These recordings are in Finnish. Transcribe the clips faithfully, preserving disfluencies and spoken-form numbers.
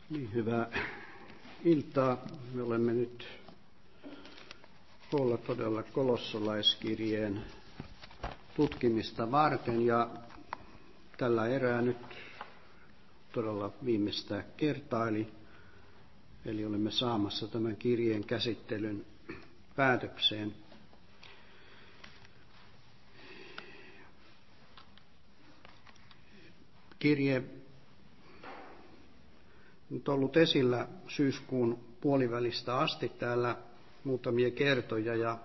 Niin, hyvää iltaa. Me olemme nyt koolla todella kolossalaiskirjeen tutkimista varten ja tällä erää nyt todella viimeistä kertaa, eli, eli olemme saamassa tämän kirjeen käsittelyn päätökseen. Kirje on ollut esillä syyskuun puolivälistä asti täällä muutamia kertoja ja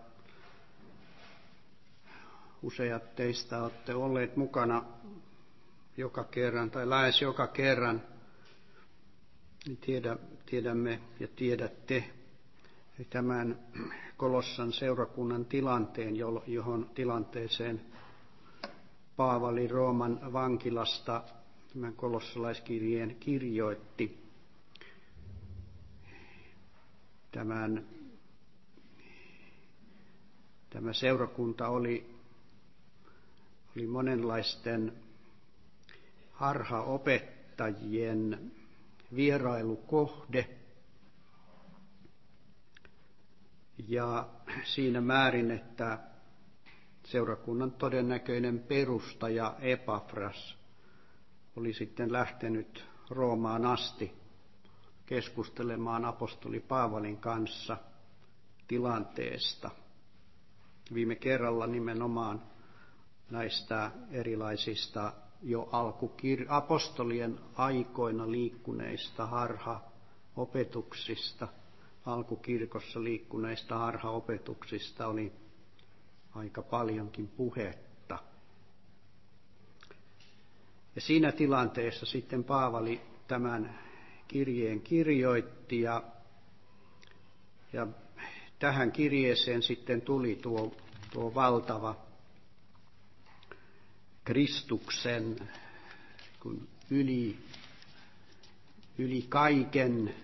useat teistä olette olleet mukana joka kerran tai lähes joka kerran. Tiedä, tiedämme ja tiedätte tämän Kolossan seurakunnan tilanteen, johon tilanteeseen Paavali Rooman vankilasta tämän kolossalaiskirjeen kirjoitti. Tämän, tämä seurakunta oli, oli monenlaisten harhaopettajien vierailukohde ja siinä määrin, että seurakunnan todennäköinen perustaja Epafras oli sitten lähtenyt Roomaan asti keskustelemaan apostoli Paavalin kanssa tilanteesta. Viime kerralla nimenomaan näistä erilaisista jo alkukir- apostolien aikoina liikkuneista harhaopetuksista, alkukirkossa liikkuneista harhaopetuksista oli aika paljonkin puhetta. Ja siinä tilanteessa sitten Paavali tämän kirjeen kirjoitti ja, ja tähän kirjeeseen sitten tuli tuo, tuo valtava Kristuksen kun yli, yli kaiken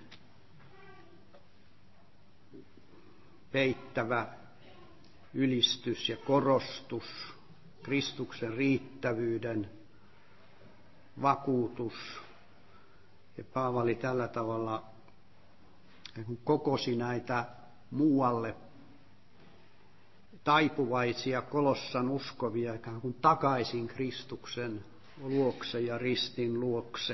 peittävä ylistys ja korostus, Kristuksen riittävyyden vakuutus. Ja Paavali tällä tavalla kokosi näitä muualle taipuvaisia Kolossan uskovia ikään kuin takaisin Kristuksen luokse ja ristin luokse.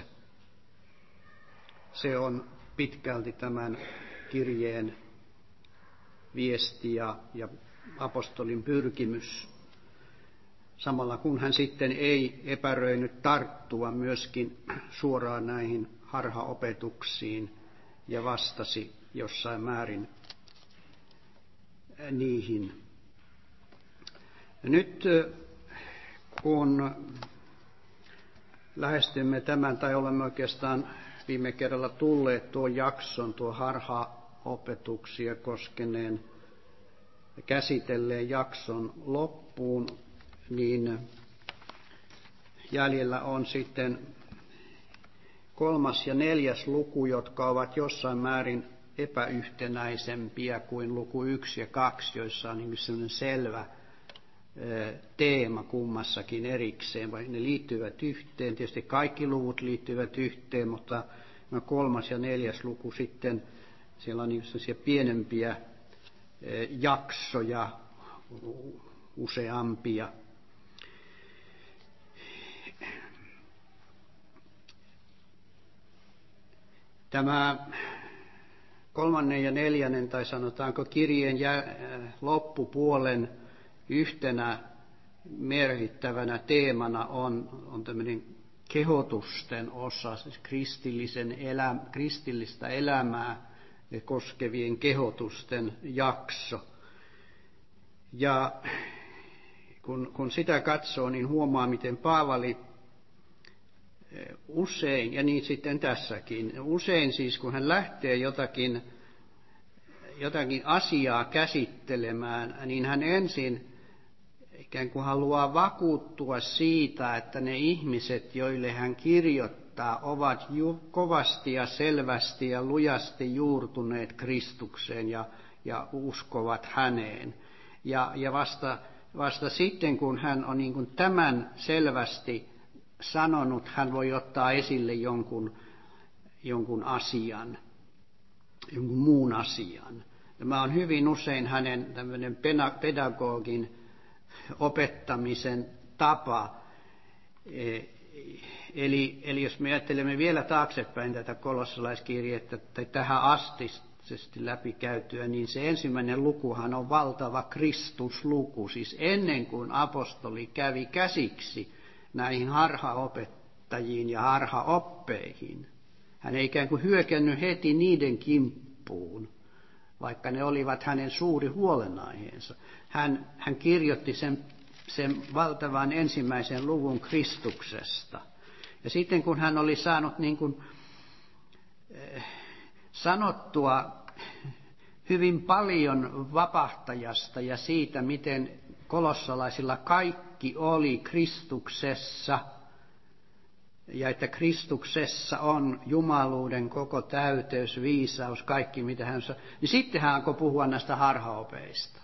Se on pitkälti tämän kirjeen viesti ja, ja apostolin pyrkimys. Samalla kun hän sitten ei epäröinyt tarttua myöskin suoraan näihin harhaopetuksiin ja vastasi jossain määrin niihin. Ja nyt kun lähestymme tämän, tai olemme oikeastaan viime kerralla tulleet tuon jakson, tuo harhaopetuksia koskeneen käsitelleen jakson loppuun, niin jäljellä on sitten kolmas ja neljäs luku, jotka ovat jossain määrin epäyhtenäisempiä kuin luku yksi ja kaksi, joissa on niin sellainen selvä teema kummassakin erikseen, vai ne liittyvät yhteen. Tietysti kaikki luvut liittyvät yhteen, mutta kolmas ja neljäs luku sitten, siellä on niin sellaisia pienempiä jaksoja, useampia. Tämä kolmannen ja neljännen, tai sanotaanko kirjeen loppupuolen yhtenä merkittävänä teemana on, on tämmöinen kehotusten osa, siis kristillisen elä, kristillistä elämää koskevien kehotusten jakso. Ja kun, kun sitä katsoo, niin huomaa, miten Paavali usein, ja niin sitten tässäkin, usein siis kun hän lähtee jotakin, jotakin asiaa käsittelemään, niin hän ensin ikään kuin haluaa vakuuttua siitä, että ne ihmiset, joille hän kirjoittaa, ovat ju- kovasti ja selvästi ja lujasti juurtuneet Kristukseen ja, ja uskovat häneen. Ja, ja vasta, vasta sitten, kun hän on niin kuin tämän selvästi sanonut, hän voi ottaa esille jonkun, jonkun asian, jonkun muun asian. Tämä on hyvin usein hänen tämmöinen pedagogin opettamisen tapa. Eli, eli jos me ajattelemme vielä taaksepäin tätä kolossalaiskirjettä tai tähän astisesti läpikäytyä, niin se ensimmäinen lukuhan on valtava Kristusluku. Siis ennen kuin apostoli kävi käsiksi näihin harhaopettajiin ja harhaoppeihin, hän ei ikään kuin hyökännyt heti niiden kimppuun, vaikka ne olivat hänen suuri huolenaiheensa. Hän, hän kirjoitti sen, sen valtavan ensimmäisen luvun Kristuksesta. Ja sitten kun hän oli saanut niin kuin, eh, sanottua hyvin paljon vapahtajasta ja siitä, miten kolossalaisilla kaikki oli Kristuksessa, ja että Kristuksessa on jumaluuden koko täyteys, viisaus, kaikki mitä hän sanoi, niin sitten hän alkoi puhua näistä harhaopeista.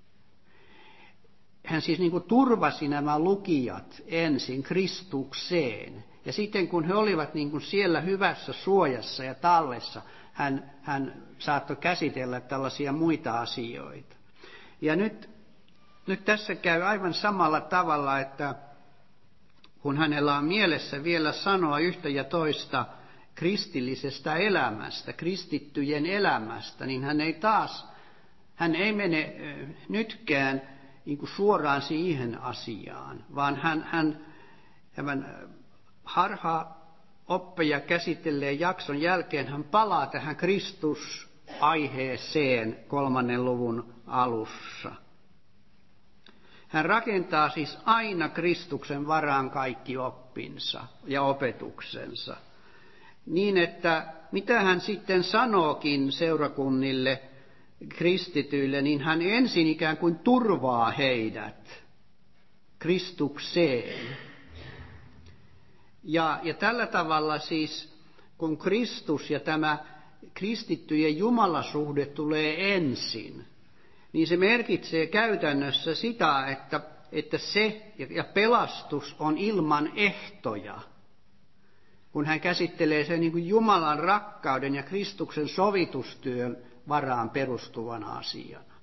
Hän siis niin kuin turvasi nämä lukijat ensin Kristukseen. Ja sitten kun he olivat niin kuin siellä hyvässä suojassa ja tallessa, hän, hän saattoi käsitellä tällaisia muita asioita. Ja nyt, nyt tässä käy aivan samalla tavalla, että kun hänellä on mielessä vielä sanoa yhtä ja toista kristillisestä elämästä, kristittyjen elämästä, niin hän ei taas, hän ei mene nytkään niin kuin suoraan siihen asiaan, vaan hän, hän tämän harhaoppeja käsitelleen jakson jälkeen hän palaa tähän Kristus-aiheeseen kolmannen luvun alussa. Hän rakentaa siis aina Kristuksen varaan kaikki oppinsa ja opetuksensa. Niin, että mitä hän sitten sanookin seurakunnille, kristityille, niin hän ensin ikään kuin turvaa heidät Kristukseen. Ja, ja tällä tavalla siis, kun Kristus ja tämä kristittyjen jumalasuhde tulee ensin, niin se merkitsee käytännössä sitä, että, että se ja pelastus on ilman ehtoja. Kun hän käsittelee sen niin kuin Jumalan rakkauden ja Kristuksen sovitustyön varaan perustuvana asiana.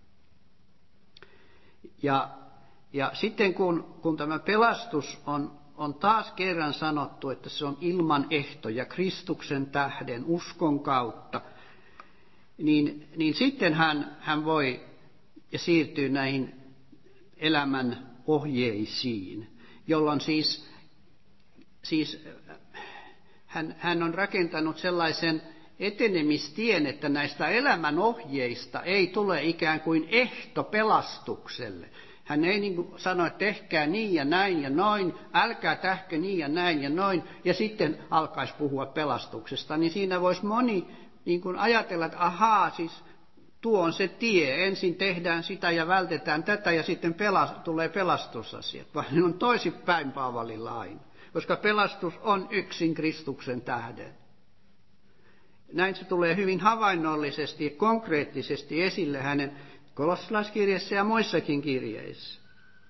Ja, ja sitten kun, kun tämä pelastus on, on taas kerran sanottu, että se on ilman ehtoja Kristuksen tähden uskon kautta, niin, niin sitten hän, hän voi ja siirtyy näihin elämän ohjeisiin, jolloin siis, siis hän, hän on rakentanut sellaisen etenemistien, että näistä elämän ohjeista ei tule ikään kuin ehto pelastukselle. Hän ei niin kuin sano, että tehkää niin ja näin ja noin, älkää tähkö niin ja näin ja noin, ja sitten alkaisi puhua pelastuksesta. Niin siinä voisi moni niin kuin ajatella, että ahaa, siis tuo on se tie. Ensin tehdään sitä ja vältetään tätä ja sitten pelas, tulee pelastusasiat. Vaan ne on toisinpäin Paavalilla aina. Koska pelastus on yksin Kristuksen tähden. Näin se tulee hyvin havainnollisesti ja konkreettisesti esille hänen kolossalaiskirjassa ja muissakin kirjeissä.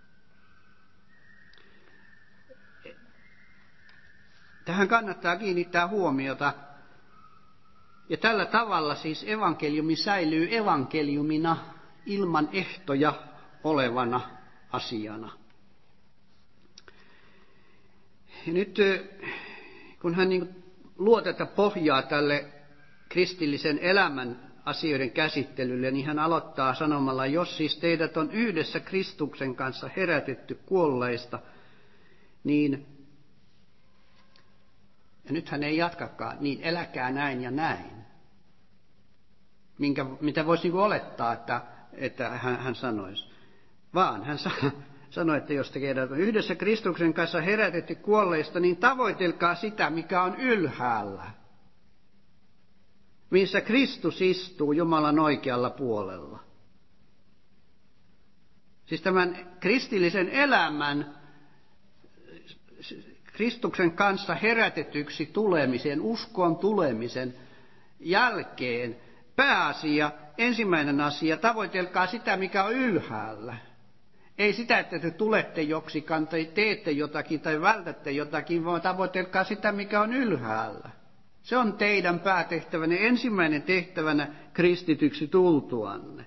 Tähän kannattaa kiinnittää huomiota. Ja tällä tavalla siis evankeliumi säilyy evankeliumina ilman ehtoja olevana asiana. Ja nyt kun hän niin luo tätä pohjaa tälle kristillisen elämän asioiden käsittelylle, niin hän aloittaa sanomalla, jos siis teidät on yhdessä Kristuksen kanssa herätetty kuolleista, niin, ja nyt hän ei jatkakaan, niin eläkää näin ja näin. Minkä, mitä voisi niin kuin olettaa, että, että hän, hän sanoisi. Vaan hän sanoi, että jos teidät on yhdessä Kristuksen kanssa herätetty kuolleista, niin tavoitelkaa sitä, mikä on ylhäällä, missä Kristus istuu Jumalan oikealla puolella. Siis tämän kristillisen elämän, Kristuksen kanssa herätetyksi tulemisen, uskon tulemisen jälkeen pääasia, ensimmäinen asia, tavoitelkaa sitä, mikä on ylhäällä. Ei sitä, että te tulette joksikaan tai teette jotakin tai vältätte jotakin, vaan tavoitelkaa sitä, mikä on ylhäällä. Se on teidän päätehtävänne, ensimmäinen tehtävänä kristityksi tultuanne.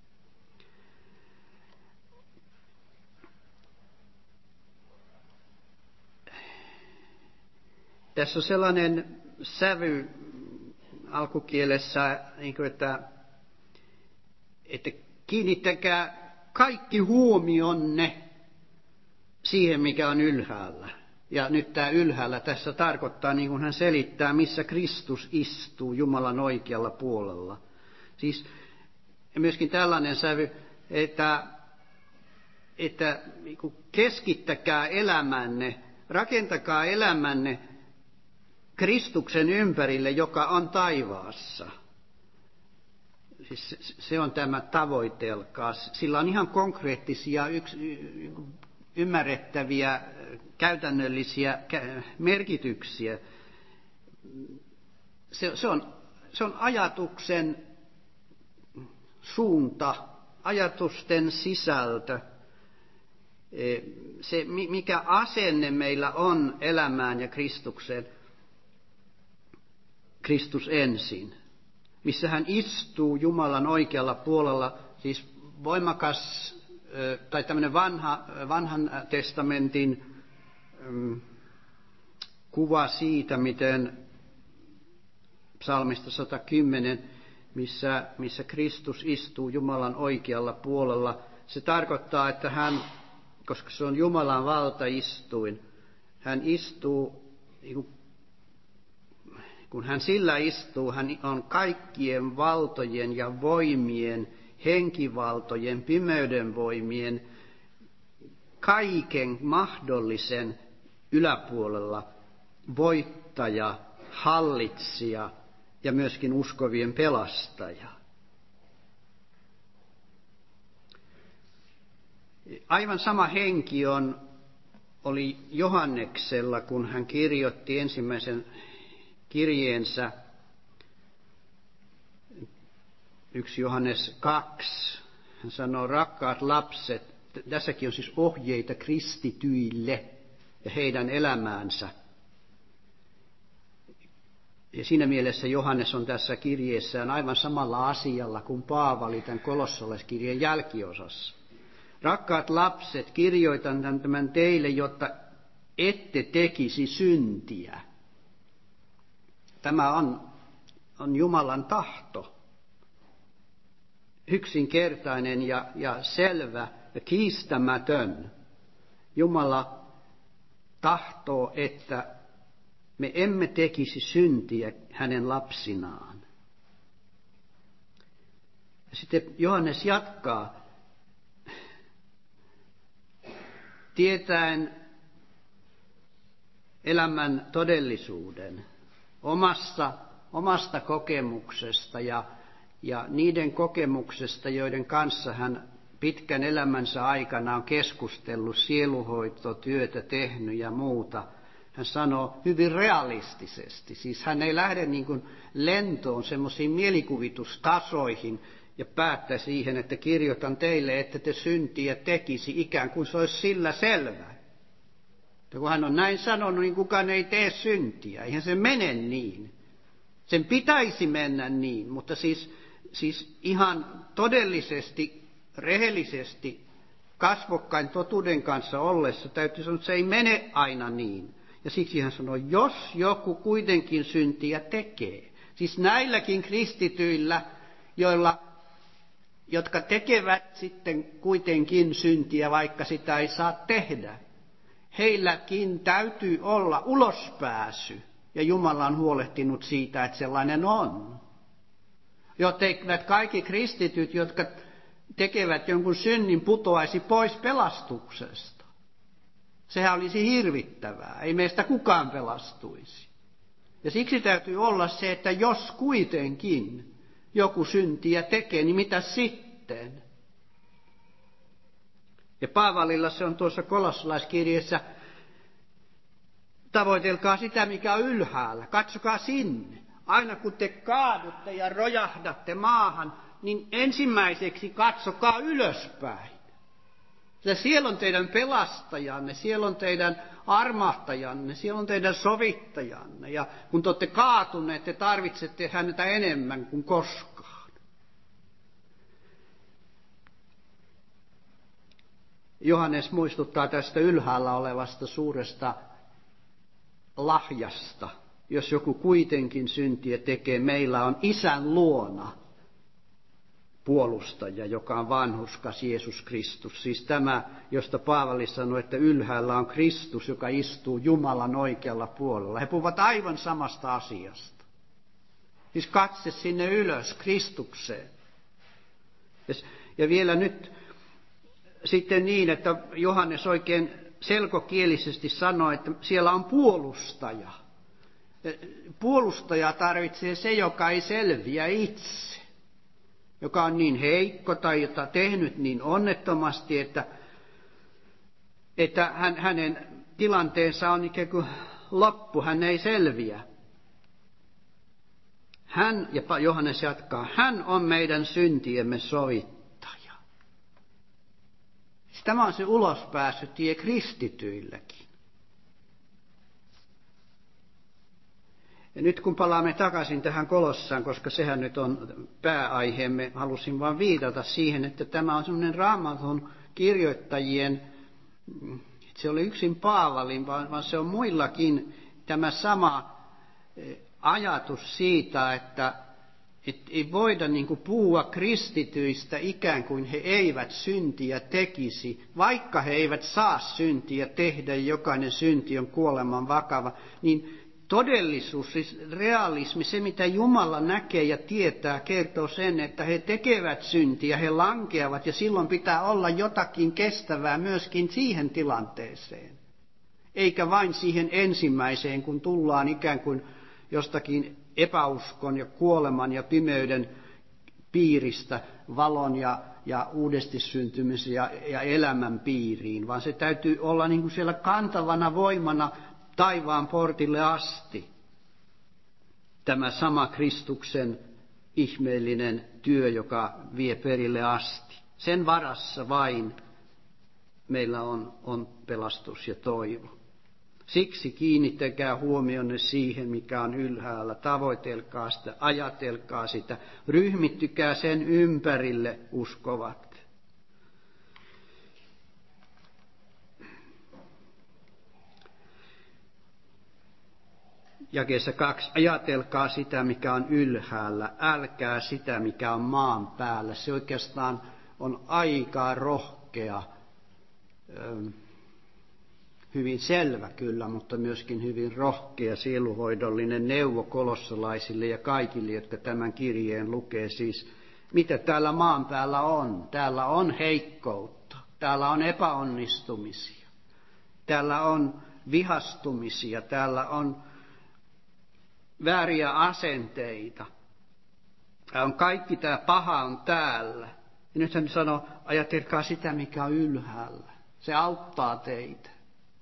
Tässä on sellainen sävy alkukielessä, että, että kiinnittäkää kaikki huomionne siihen, mikä on ylhäällä. Ja nyt tämä ylhäällä tässä tarkoittaa, niin kuin hän selittää, missä Kristus istuu Jumalan oikealla puolella. Siis myöskin tällainen sävy, että, että keskittäkää elämänne, rakentakaa elämänne Kristuksen ympärille, joka on taivaassa. Siis se on tämä tavoitelkaa. Sillä on ihan konkreettisia, yks, ymmärrettäviä, käytännöllisiä merkityksiä. Se, se, on, se on ajatuksen suunta, ajatusten sisältö. Se, mikä asenne meillä on elämään ja Kristukseen. Kristus ensin, missä hän istuu Jumalan oikealla puolella, siis voimakas tai tämmöinen vanha, vanhan testamentin mm, kuva siitä, miten psalmista sata kymmenen, missä, missä Kristus istuu Jumalan oikealla puolella, se tarkoittaa, että hän, koska se on Jumalan valtaistuin, hän istuu, kun hän sillä istuu, hän on kaikkien valtojen ja voimien, henkivaltojen, pimeyden voimien, kaiken mahdollisen yläpuolella voittaja, hallitsija ja myöskin uskovien pelastaja. Aivan sama henki on, oli Johanneksella, kun hän kirjoitti ensimmäisen kirjeensä, yksi Johannes kaksi. Hän sanoo, rakkaat lapset, tässäkin on siis ohjeita kristityille ja heidän elämäänsä. Ja siinä mielessä Johannes on tässä kirjeessään aivan samalla asialla kuin Paavali tämän kolossalaiskirjeen jälkiosassa. Rakkaat lapset, kirjoitan tämän teille, jotta ette tekisi syntiä. Tämä on, on Jumalan tahto. Yksinkertainen ja, ja selvä ja kiistämätön. Jumala tahtoo, että me emme tekisi syntiä hänen lapsinaan. Ja sitten Johannes jatkaa, tietäen elämän todellisuuden, omasta, omasta kokemuksesta ja, ja niiden kokemuksesta, joiden kanssa hän pitkän elämänsä aikana on keskustellut, sieluhoitotyötä tehnyt ja muuta. Hän sanoo hyvin realistisesti, siis hän ei lähde niin kuin lentoon semmoisiin mielikuvitustasoihin ja päättää siihen, että kirjoitan teille, että te syntiä tekisi, ikään kuin se olisi sillä selvä. Ja kun hän on näin sanonut, niin kukaan ei tee syntiä. Eihän se mene niin. Sen pitäisi mennä niin, mutta siis, siis ihan todellisesti, rehellisesti, kasvokkain totuuden kanssa ollessa täytyy sanoa, että se ei mene aina niin. Ja siksi hän sanoo, jos joku kuitenkin syntiä tekee. Siis näilläkin kristityillä, joilla, jotka tekevät sitten kuitenkin syntiä, vaikka sitä ei saa tehdä. Heilläkin täytyy olla ulospääsy, ja Jumala on huolehtinut siitä, että sellainen on. Joteivät kaikki kristityt, jotka tekevät jonkun synnin, putoaisi pois pelastuksesta. Sehän olisi hirvittävää, ei meistä kukaan pelastuisi. Ja siksi täytyy olla se, että jos kuitenkin joku syntiä tekee, niin mitä sitten? Ja Paavalilla se on tuossa kolossalaiskirjeessä, tavoitelkaa sitä, mikä on ylhäällä, katsokaa sinne. Aina kun te kaadutte ja rojahdatte maahan, niin ensimmäiseksi katsokaa ylöspäin. Ja siellä on teidän pelastajanne, siellä on teidän armahtajanne, siellä on teidän sovittajanne. Ja kun te olette kaatuneet, te tarvitsette häntä enemmän kuin koskaan. Johannes muistuttaa tästä ylhäällä olevasta suuresta lahjasta. Jos joku kuitenkin syntiä tekee, meillä on Isän luona puolustaja, joka on vanhurskas Jeesus Kristus. Siis tämä, josta Paavali sanoi, että ylhäällä on Kristus, joka istuu Jumalan oikealla puolella. He puhuvat aivan samasta asiasta. Siis katse sinne ylös, Kristukseen. Ja vielä nyt sitten niin, että Johannes oikein selkokielisesti sanoi, että siellä on puolustaja. Puolustaja tarvitsee se, joka ei selviä itse. Joka on niin heikko tai jota tehnyt niin onnettomasti, että, että hän, hänen tilanteensa on ikään kuin loppu, hän ei selviä. Hän, ja Johannes jatkaa, hän on meidän syntiemme sovittaja. Tämä on se ulospääsytie kristityilläkin. Ja nyt kun palaamme takaisin tähän Kolossaan, koska sehän nyt on pääaiheemme, halusin vain viitata siihen, että tämä on semmoinen Raamatun kirjoittajien, se oli yksin Paavalin, vaan, vaan se on muillakin tämä sama ajatus siitä, että et ei voida niin kuin puhua kristityistä ikään kuin he eivät syntiä tekisi, vaikka he eivät saa syntiä tehdä, jokainen synti on kuoleman vakava, niin todellisuus, siis realismi, se mitä Jumala näkee ja tietää, kertoo sen, että he tekevät syntiä, he lankeavat ja silloin pitää olla jotakin kestävää myöskin siihen tilanteeseen. Eikä vain siihen ensimmäiseen, kun tullaan ikään kuin jostakin epäuskon ja kuoleman ja pimeyden piiristä valon ja, ja uudesti syntymisen ja, ja elämän piiriin, vaan se täytyy olla niin kuin siellä kantavana voimana taivaan portille asti. Tämä sama Kristuksen ihmeellinen työ, joka vie perille asti. Sen varassa vain meillä on, on pelastus ja toivo. Siksi kiinnittäkää huomionne siihen, mikä on ylhäällä. Tavoitelkaa sitä, ajatelkaa sitä, ryhmittykää sen ympärille, uskovat. Jakeessa kaksi, ajatelkaa sitä, mikä on ylhäällä, älkää sitä, mikä on maan päällä. Se oikeastaan on aika rohkea, hyvin selvä kyllä, mutta myöskin hyvin rohkea sieluhoidollinen neuvo kolossalaisille ja kaikille, jotka tämän kirjeen lukee. Siis, mitä täällä maan päällä on? Täällä on heikkoutta, täällä on epäonnistumisia, täällä on vihastumisia, täällä on vääriä asenteita. On kaikki tämä paha on täällä. Ja nyt hän sanoo, ajatelkaa sitä, mikä on ylhäällä. Se auttaa teitä.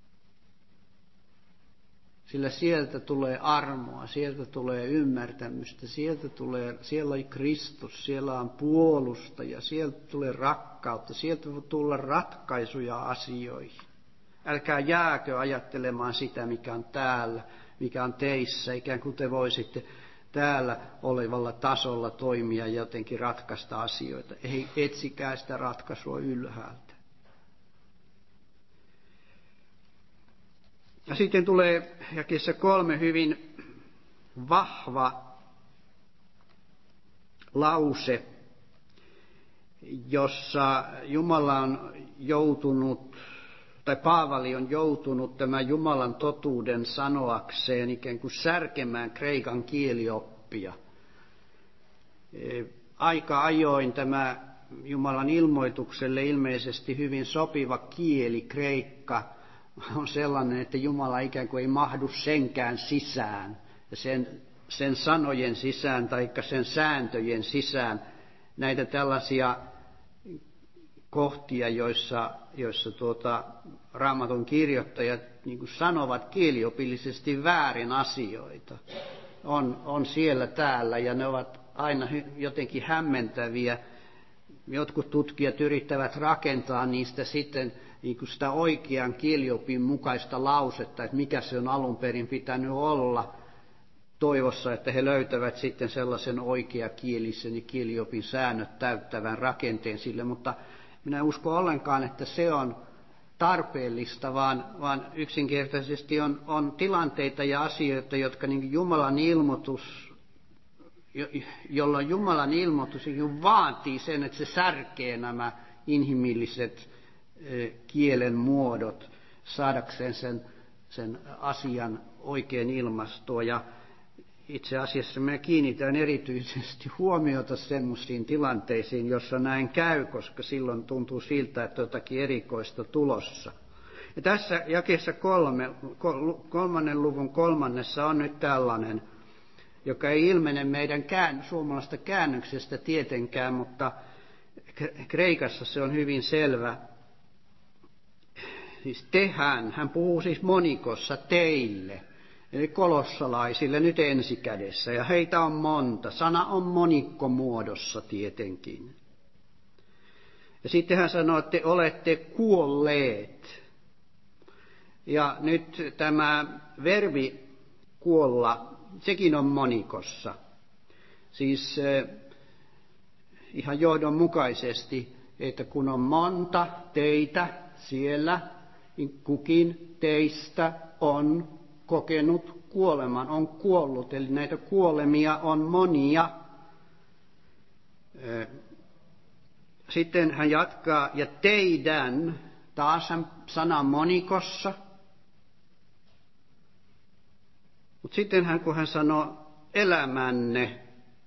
Sillä sieltä tulee armoa, sieltä tulee ymmärtämystä, sieltä tulee, siellä on Kristus, siellä on puolustaja, sieltä tulee rakkautta, sieltä voi tulla ratkaisuja asioihin. Älkää jääkö ajattelemaan sitä, mikä on täällä, mikä on teissä, ikään kuin te voisitte täällä olevalla tasolla toimia ja jotenkin ratkaista asioita. Ei etsikää sitä ratkaisua ylhäältä. Ja sitten tulee jakeessa kolme hyvin vahva lause, jossa Jumala on joutunut, tai Paavali on joutunut tämän Jumalan totuuden sanoakseen ikään kuin särkemään kreikan kielioppia. Aika ajoin tämä Jumalan ilmoitukselle ilmeisesti hyvin sopiva kieli, kreikka, on sellainen, että Jumala ikään kuin ei mahdu senkään sisään, sen, sen sanojen sisään tai sen sääntöjen sisään. Näitä tällaisia kohtia, joissa, joissa tuota, Raamatun kirjoittajat niin kuin sanovat kieliopillisesti väärin asioita, on, on siellä täällä ja ne ovat aina jotenkin hämmentäviä. Jotkut tutkijat yrittävät rakentaa niistä sitten niin kuin sitä oikean kieliopin mukaista lausetta, että mikä se on alun perin pitänyt olla, toivossa, että he löytävät sitten sellaisen oikeakielisen ja kieliopin säännöt täyttävän rakenteen sille, mutta minä en usko ollenkaan, että se on tarpeellista, vaan, vaan yksinkertaisesti on, on tilanteita ja asioita, jotka niin Jumalan ilmoitus, jo, jolloin Jumalan ilmoitus vaatii sen, että se särkee nämä inhimilliset e, kielen muodot saadakseen sen, sen asian oikein ilmastoa. Ja itse asiassa mä kiinnitän erityisesti huomiota semmoisiin tilanteisiin, jossa näin käy, koska silloin tuntuu siltä, että jotakin erikoista tulossa. Ja tässä jakeessa kolme, kolmannen luvun kolmannessa on nyt tällainen, joka ei ilmene meidän kään, suomalaisesta käännöksestä tietenkään, mutta kreikassa se on hyvin selvä. Siis tehän, hän puhuu siis monikossa teille. Eli kolossalaisille nyt ensikädessä, ja heitä on monta. Sana on monikkomuodossa tietenkin. Ja sitten hän sanoo, että te olette kuolleet. Ja nyt tämä verbi kuolla, sekin on monikossa. Siis eh, ihan johdonmukaisesti, että kun on monta teitä siellä, niin kukin teistä on kokenut kuoleman, on kuollut, eli näitä kuolemia on monia. Sitten hän jatkaa, ja teidän, taas hän sana monikossa. Mutta sitten hän, kun hän sanoo elämänne,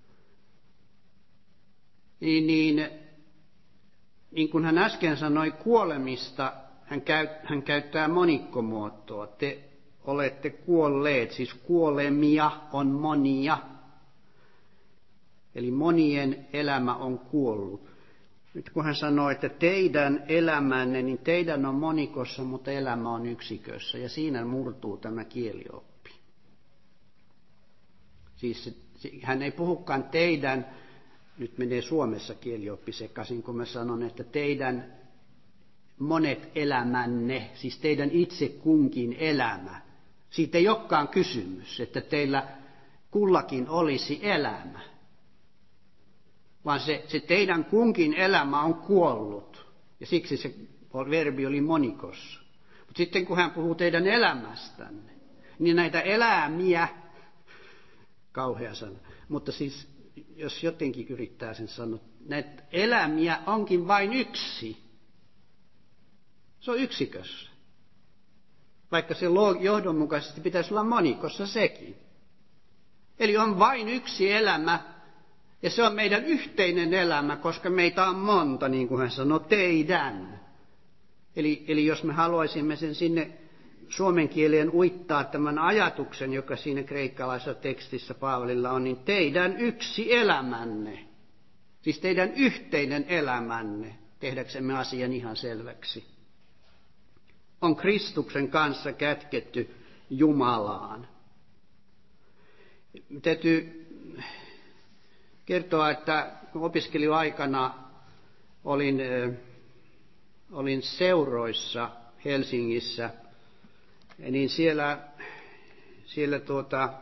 niin, niin, niin kuin hän äsken sanoi kuolemista, hän, käy, hän käyttää monikkomuotoa. Te olette kuolleet, siis kuolemia on monia. Eli monien elämä on kuollut. Nyt kun hän sanoo, että teidän elämänne, niin teidän on monikossa, mutta elämä on yksikössä. Ja siinä murtuu tämä kielioppi. Siis hän ei puhukaan teidän, nyt menee Suomessa kielioppi sekaisin, kun mä sanon, että teidän monet elämänne, siis teidän itse kunkin elämä. Siitä ei olekaan kysymys, että teillä kullakin olisi elämä, vaan se, se teidän kunkin elämä on kuollut, ja siksi se verbi oli monikossa. Mutta sitten kun hän puhuu teidän elämästänne, niin näitä elämiä, kauhea sana, mutta siis jos jotenkin yrittää sen sanoa, näitä elämiä onkin vain yksi. Se on yksikössä. Vaikka se johdonmukaisesti pitäisi olla monikossa sekin. Eli on vain yksi elämä, ja se on meidän yhteinen elämä, koska meitä on monta, niin kuin hän sanoi, teidän. Eli, eli jos me haluaisimme sen sinne suomen kieleen uittaa tämän ajatuksen, joka siinä kreikkalaisessa tekstissä Paavalilla on, niin teidän yksi elämänne, siis teidän yhteinen elämänne, tehdäksemme asian ihan selväksi, on Kristuksen kanssa kätketty Jumalaan. Täytyy kertoa, että opiskeluaikana olin, olin seuroissa Helsingissä, niin siellä, siellä tuota,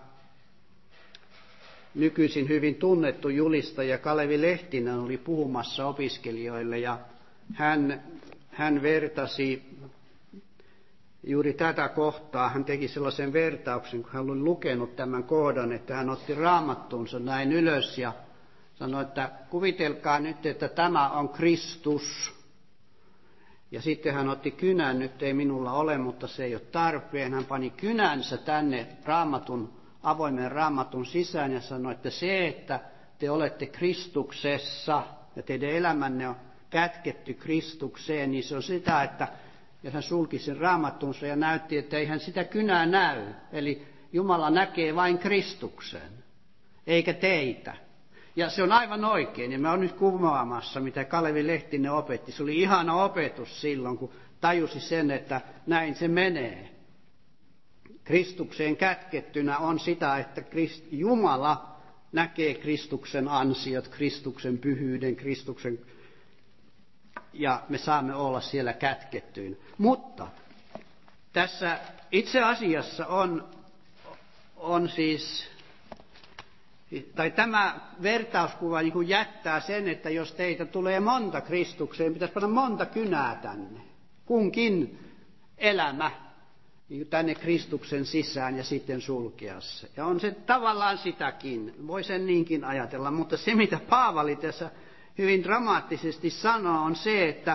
nykyisin hyvin tunnettu julistaja Kalevi Lehtinen oli puhumassa opiskelijoille, ja hän, hän vertasi juuri tätä kohtaa. Hän teki sellaisen vertauksen, kun hän oli lukenut tämän kohdan, että hän otti raamattunsa näin ylös ja sanoi, että kuvitelkaa nyt, että tämä on Kristus. Ja sitten hän otti kynän, nyt ei minulla ole, mutta se ei ole tarpeen. Hän pani kynänsä tänne raamatun, avoimen raamatun sisään ja sanoi, että se, että te olette Kristuksessa ja teidän elämänne on kätketty Kristukseen, niin se on sitä, että ja hän sulki sen raamattunsa ja näytti, että ei hän sitä kynää näy. Eli Jumala näkee vain Kristuksen, eikä teitä. Ja se on aivan oikein. Ja mä oon nyt kuvaamassa, mitä Kalevi Lehtinen opetti. Se oli ihana opetus silloin, kun tajusi sen, että näin se menee. Kristukseen kätkettynä on sitä, että Jumala näkee Kristuksen ansiot, Kristuksen pyhyyden, Kristuksen ja me saamme olla siellä kätkettyinä. Mutta tässä itse asiassa on, on siis, tai tämä vertauskuva niin kuin jättää sen, että jos teitä tulee monta Kristukseen, pitäisi panna monta kynää tänne. Kunkin elämä niin tänne Kristuksen sisään ja sitten sulkea se. Ja on se tavallaan sitäkin, voi sen niinkin ajatella, mutta se mitä Paavali tässä hyvin dramaattisesti sanoo on se, että,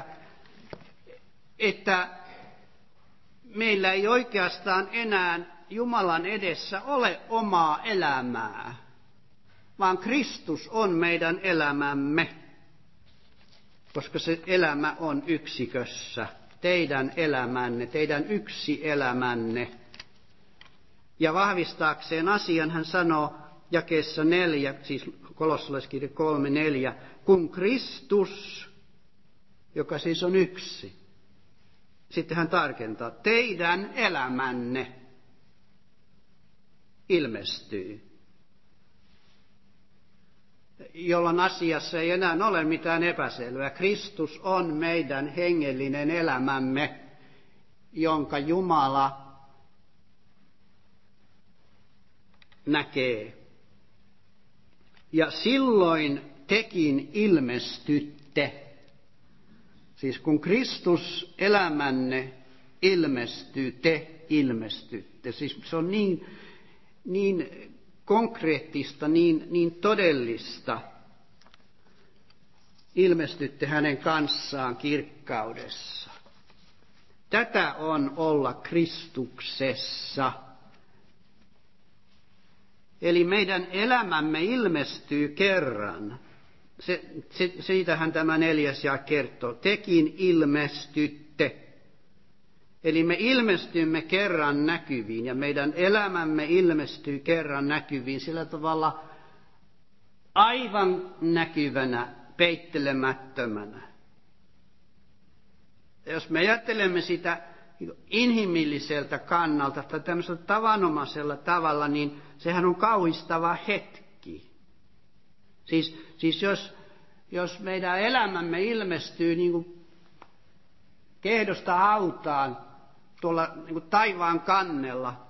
että meillä ei oikeastaan enää Jumalan edessä ole omaa elämää, vaan Kristus on meidän elämämme, koska se elämä on yksikössä. Teidän elämänne, teidän yksi elämänne. Ja vahvistaakseen asian hän sanoo jakeessa neljä, siis kolossalaiskirja kolme neljä, kun Kristus, joka siis on yksi, sitten hän tarkentaa, teidän elämänne ilmestyy, jolloin asiassa ei enää ole mitään epäselvää. Kristus on meidän hengellinen elämämme, jonka Jumala näkee. Ja silloin tekin ilmestytte. Siis kun Kristus elämänne ilmestyy, te ilmestytte. Siis se on niin, niin konkreettista, niin, niin todellista. Ilmestytte hänen kanssaan kirkkaudessa. Tätä on olla Kristuksessa. Eli meidän elämämme ilmestyy kerran. Se, se, siitähän tämä neljäs jae kertoo. Tekin ilmestytte. Eli me ilmestymme kerran näkyviin ja meidän elämämme ilmestyy kerran näkyviin sillä tavalla aivan näkyvänä, peittelemättömänä. Ja jos me ajattelemme sitä inhimilliseltä kannalta tai tämmöisellä tavanomaisella tavalla, niin sehän on kauhistava hetki. Siis, siis jos, jos meidän elämämme ilmestyy niin kuin kehdosta hautaan tuolla niin kuin taivaan kannella,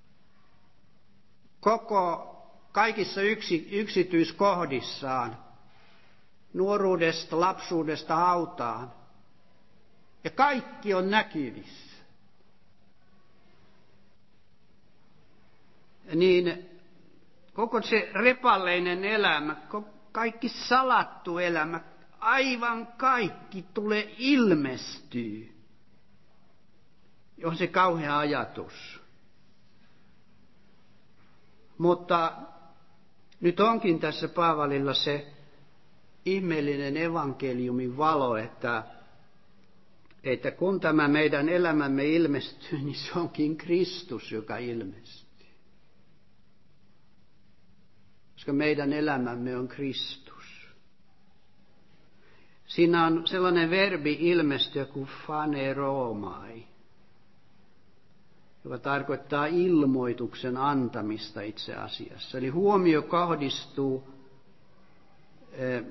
koko kaikissa yksi, yksityiskohdissaan, nuoruudesta, lapsuudesta hautaan, ja kaikki on näkyvissä, niin koko se repalleinen elämä, kaikki salattu elämä, aivan kaikki tulee ilmestyy. On se kauhea ajatus. Mutta nyt onkin tässä Paavalilla se ihmeellinen evankeliumin valo, että, että kun tämä meidän elämämme ilmestyy, niin se onkin Kristus, joka ilmestyy. Koska meidän elämämme on Kristus. Siinä on sellainen verbi ilmestyä kuin faneromai, joka tarkoittaa ilmoituksen antamista itse asiassa. Eli huomio kohdistuu eh,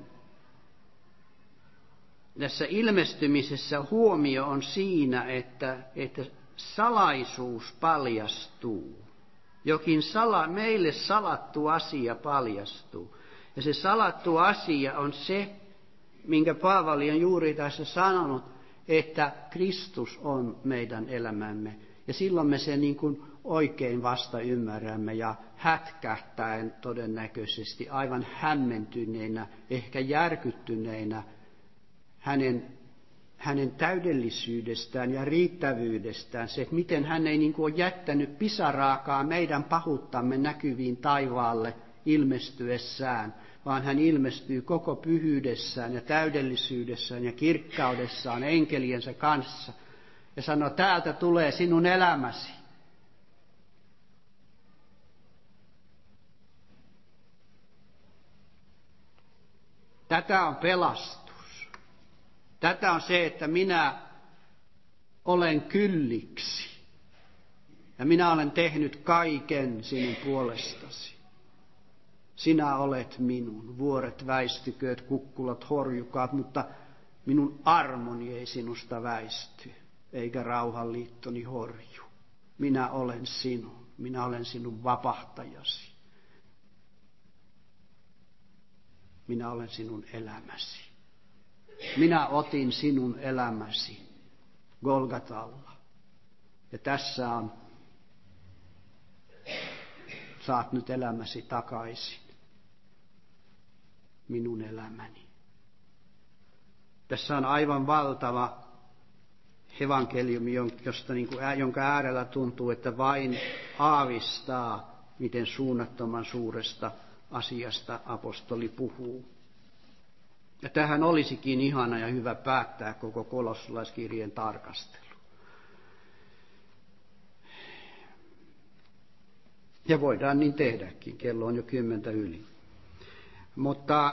tässä ilmestymisessä huomio on siinä, että, että salaisuus paljastuu. Jokin sala, meille salattu asia paljastuu. Ja se salattu asia on se, minkä Paavali on juuri tässä sanonut, että Kristus on meidän elämämme. Ja silloin me sen niin kuin oikein vasta ymmärrämme ja hätkähtäen todennäköisesti aivan hämmentyneinä, ehkä järkyttyneinä hänen, hänen täydellisyydestään ja riittävyydestään. Se, että miten hän ei niin kuin ole jättänyt pisaraakaan meidän pahuttamme näkyviin taivaalle ilmestyessään, vaan hän ilmestyy koko pyhyydessään ja täydellisyydessään ja kirkkaudessaan enkeliensä kanssa. Ja sanoo, täältä tulee sinun elämäsi. Tätä on pelastus. Tätä on se, että minä olen kylliksi. Ja minä olen tehnyt kaiken sinun puolestasi. Sinä olet minun. Vuoret väistykööt, kukkulat horjukaat, mutta minun armoni ei sinusta väisty, eikä rauhanliittoni horju. Minä olen sinun, minä olen sinun vapahtajasi. Minä olen sinun elämäsi. Minä otin sinun elämäsi Golgatalla. Ja tässä on, saat nyt elämäsi takaisin. Minun elämäni. Tässä on aivan valtava evankeliumi, josta, niin kuin, jonka äärellä tuntuu, että vain aavistaa, miten suunnattoman suuresta asiasta apostoli puhuu. Ja tähän olisikin ihana ja hyvä päättää koko kolossalaiskirjeen tarkastelu. Ja voidaan niin tehdäkin, kello on jo kymmentä yli. Mutta,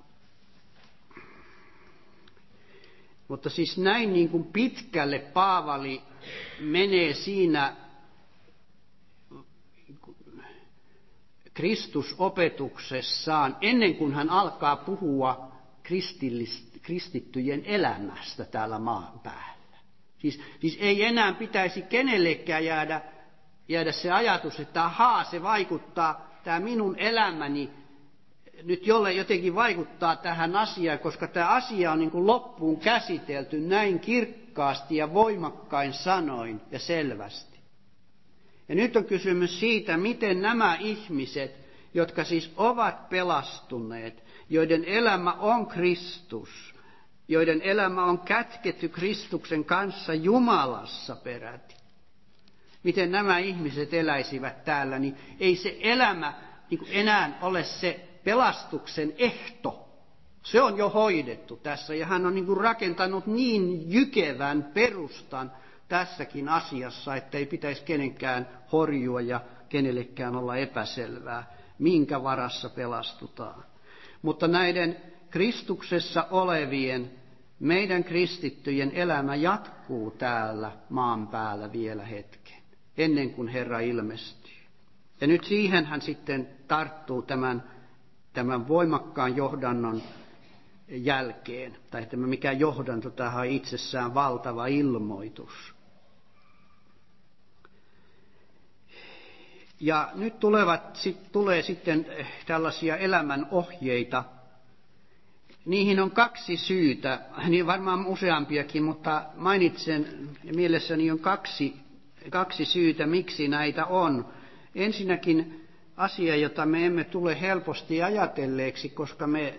mutta siis näin niin kuin pitkälle Paavali menee siinä Kristusopetuksessaan, ennen kuin hän alkaa puhua kristittyjen elämästä täällä maan päällä. Siis, siis ei enää pitäisi kenellekään jäädä, jäädä se ajatus, että ahaa, se vaikuttaa, tämä minun elämäni nyt jolle jotenkin vaikuttaa tähän asiaan, koska tämä asia on niin kuin loppuun käsitelty näin kirkkaasti ja voimakkain sanoin ja selvästi. Ja nyt on kysymys siitä, miten nämä ihmiset, jotka siis ovat pelastuneet, joiden elämä on Kristus, joiden elämä on kätketty Kristuksen kanssa Jumalassa peräti, miten nämä ihmiset eläisivät täällä, niin ei se elämä niin kuin enää ole se pelastuksen ehto. Se on jo hoidettu tässä ja hän on niin kuin rakentanut niin jykevän perustan tässäkin asiassa, että ei pitäisi kenenkään horjua ja kenellekään olla epäselvää, minkä varassa pelastutaan. Mutta näiden Kristuksessa olevien, meidän kristittyjen elämä jatkuu täällä maan päällä vielä hetken, ennen kuin Herra ilmestyy. Ja nyt siihen hän sitten tarttuu tämän, tämän voimakkaan johdannon jälkeen, tai tämä mikä johdanto, tähän on itsessään valtava ilmoitus. Ja nyt tulevat, sit, tulee sitten tällaisia elämän ohjeita. Niihin on kaksi syytä, niin varmaan useampiakin, mutta mainitsen, mielessäni on kaksi, kaksi syytä, miksi näitä on. Ensinnäkin asia, jota me emme tule helposti ajatelleeksi, koska me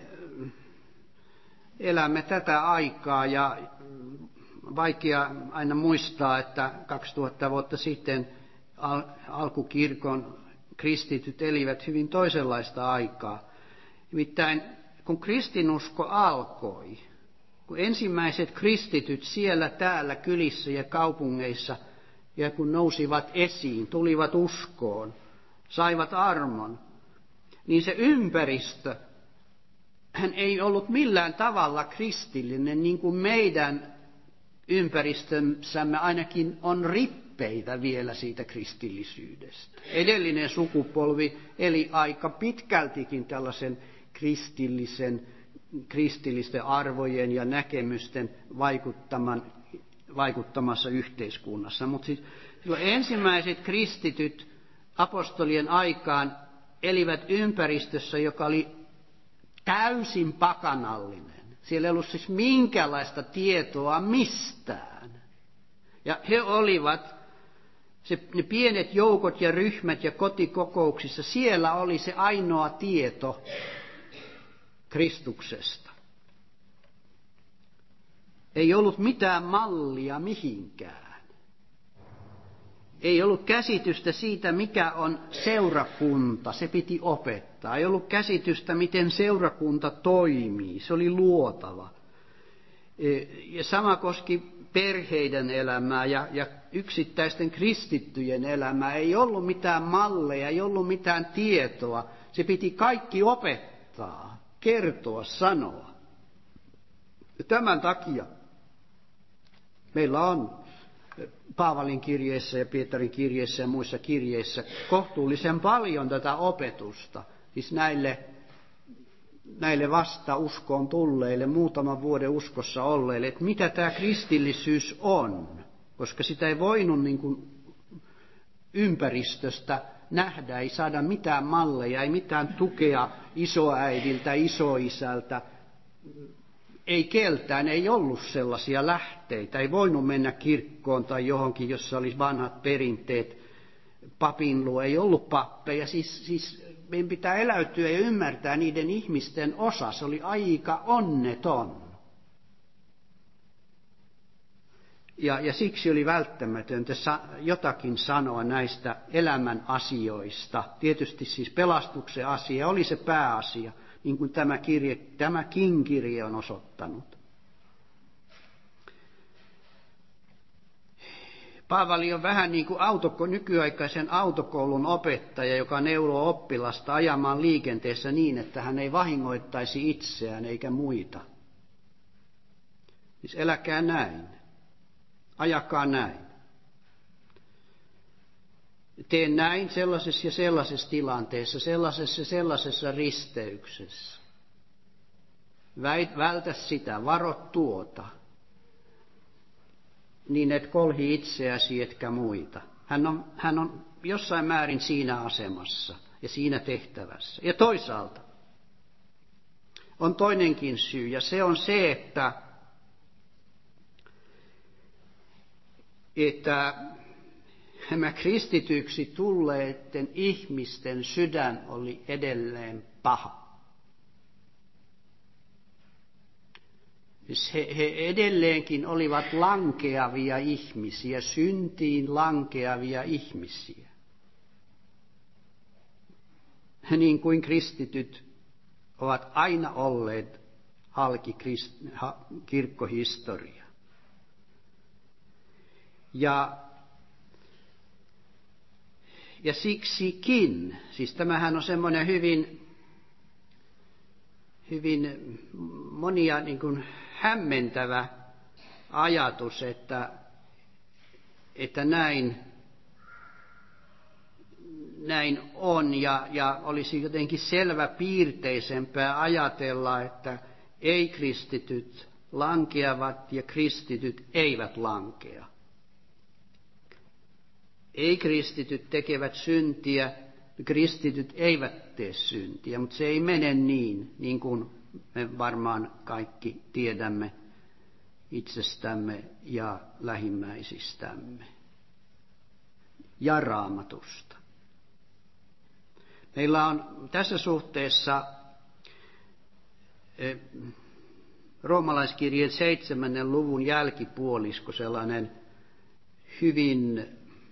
elämme tätä aikaa ja vaikea aina muistaa, että kaksituhatta vuotta sitten al- alkukirkon kristityt elivät hyvin toisenlaista aikaa. Nimittäin kun kristinusko alkoi, kun ensimmäiset kristityt siellä täällä kylissä ja kaupungeissa ja kun nousivat esiin, tulivat uskoon, saivat armon, niin se ympäristö, hän ei ollut millään tavalla kristillinen, niin kuin meidän ympäristössämme ainakin on rippeitä vielä siitä kristillisyydestä. Edellinen sukupolvi eli aika pitkältikin tällaisen kristillisen, kristillisten arvojen ja näkemysten vaikuttaman, vaikuttamassa yhteiskunnassa. Mutta siis silloin ensimmäiset kristityt apostolien aikaan elivät ympäristössä, joka oli täysin pakanallinen. Siellä ei ollut siis minkäänlaista tietoa mistään. Ja he olivat, se, ne pienet joukot ja ryhmät ja kotikokouksissa, siellä oli se ainoa tieto Kristuksesta. Ei ollut mitään mallia mihinkään. Ei ollut käsitystä siitä, mikä on seurakunta, se piti opettaa. Ei ollut käsitystä, miten seurakunta toimii, se oli luotava. Ja sama koski perheiden elämää ja, ja yksittäisten kristittyjen elämää. Ei ollut mitään malleja, ei ollut mitään tietoa. Se piti kaikki opettaa, kertoa, sanoa. Ja tämän takia meillä on Paavalin kirjeessä ja Pietarin kirjeessä ja muissa kirjeissä kohtuullisen paljon tätä opetusta, siis näille näille vasta uskoon tulleille, muutaman vuoden uskossa olleille, että mitä tämä kristillisyys on, koska sitä ei voinut niin kuin ympäristöstä nähdä, ei saada mitään malleja, ei mitään tukea isoäidiltä, isoisältä, ei keltään, ei ollut sellaisia lähteitä, ei voinut mennä kirkkoon tai johonkin, jossa oli vanhat perinteet, papin luo, ei ollut pappeja, siis, siis meidän pitää eläytyä ja ymmärtää niiden ihmisten osa, se oli aika onneton. Ja, ja siksi oli välttämätöntä jotakin sanoa näistä elämän asioista. Tietysti siis pelastuksen asia oli se pääasia, niin kuin tämä kirje, tämäkin kirje on osoittanut. Paavali on vähän niin kuin autoko, nykyaikaisen autokoulun opettaja, joka neuloo oppilasta ajamaan liikenteessä niin, että hän ei vahingoittaisi itseään eikä muita. Siis eläkää näin. Ajakaa näin. Tee näin sellaisessa ja sellaisessa tilanteessa, sellaisessa ja sellaisessa risteyksessä. Vältä sitä, varo tuota, niin et kolhi itseäsi etkä muita. Hän on, hän on jossain määrin siinä asemassa ja siinä tehtävässä. Ja toisaalta on toinenkin syy, ja se on se, että että nämä kristityksi tulleiden ihmisten sydän oli edelleen paha. He, he edelleenkin olivat lankeavia ihmisiä, syntiin lankeavia ihmisiä. Niin kuin kristityt ovat aina olleet halki kirkkohistoria. Ja, ja siksikin, siis tämähän on semmoinen hyvin, hyvin monia niin kuin hämmentävä ajatus, että, että näin, näin on ja, ja olisi jotenkin selvä piirteisempää ajatella, että ei-kristityt lankeavat ja kristityt eivät lankea. Ei-kristityt tekevät syntiä, kristityt eivät tee syntiä, mutta se ei mene niin, niin kuin me varmaan kaikki tiedämme itsestämme ja lähimmäisistämme ja Raamatusta. Meillä on tässä suhteessa roomalaiskirjeen seitsemännen luvun jälkipuolisko sellainen hyvin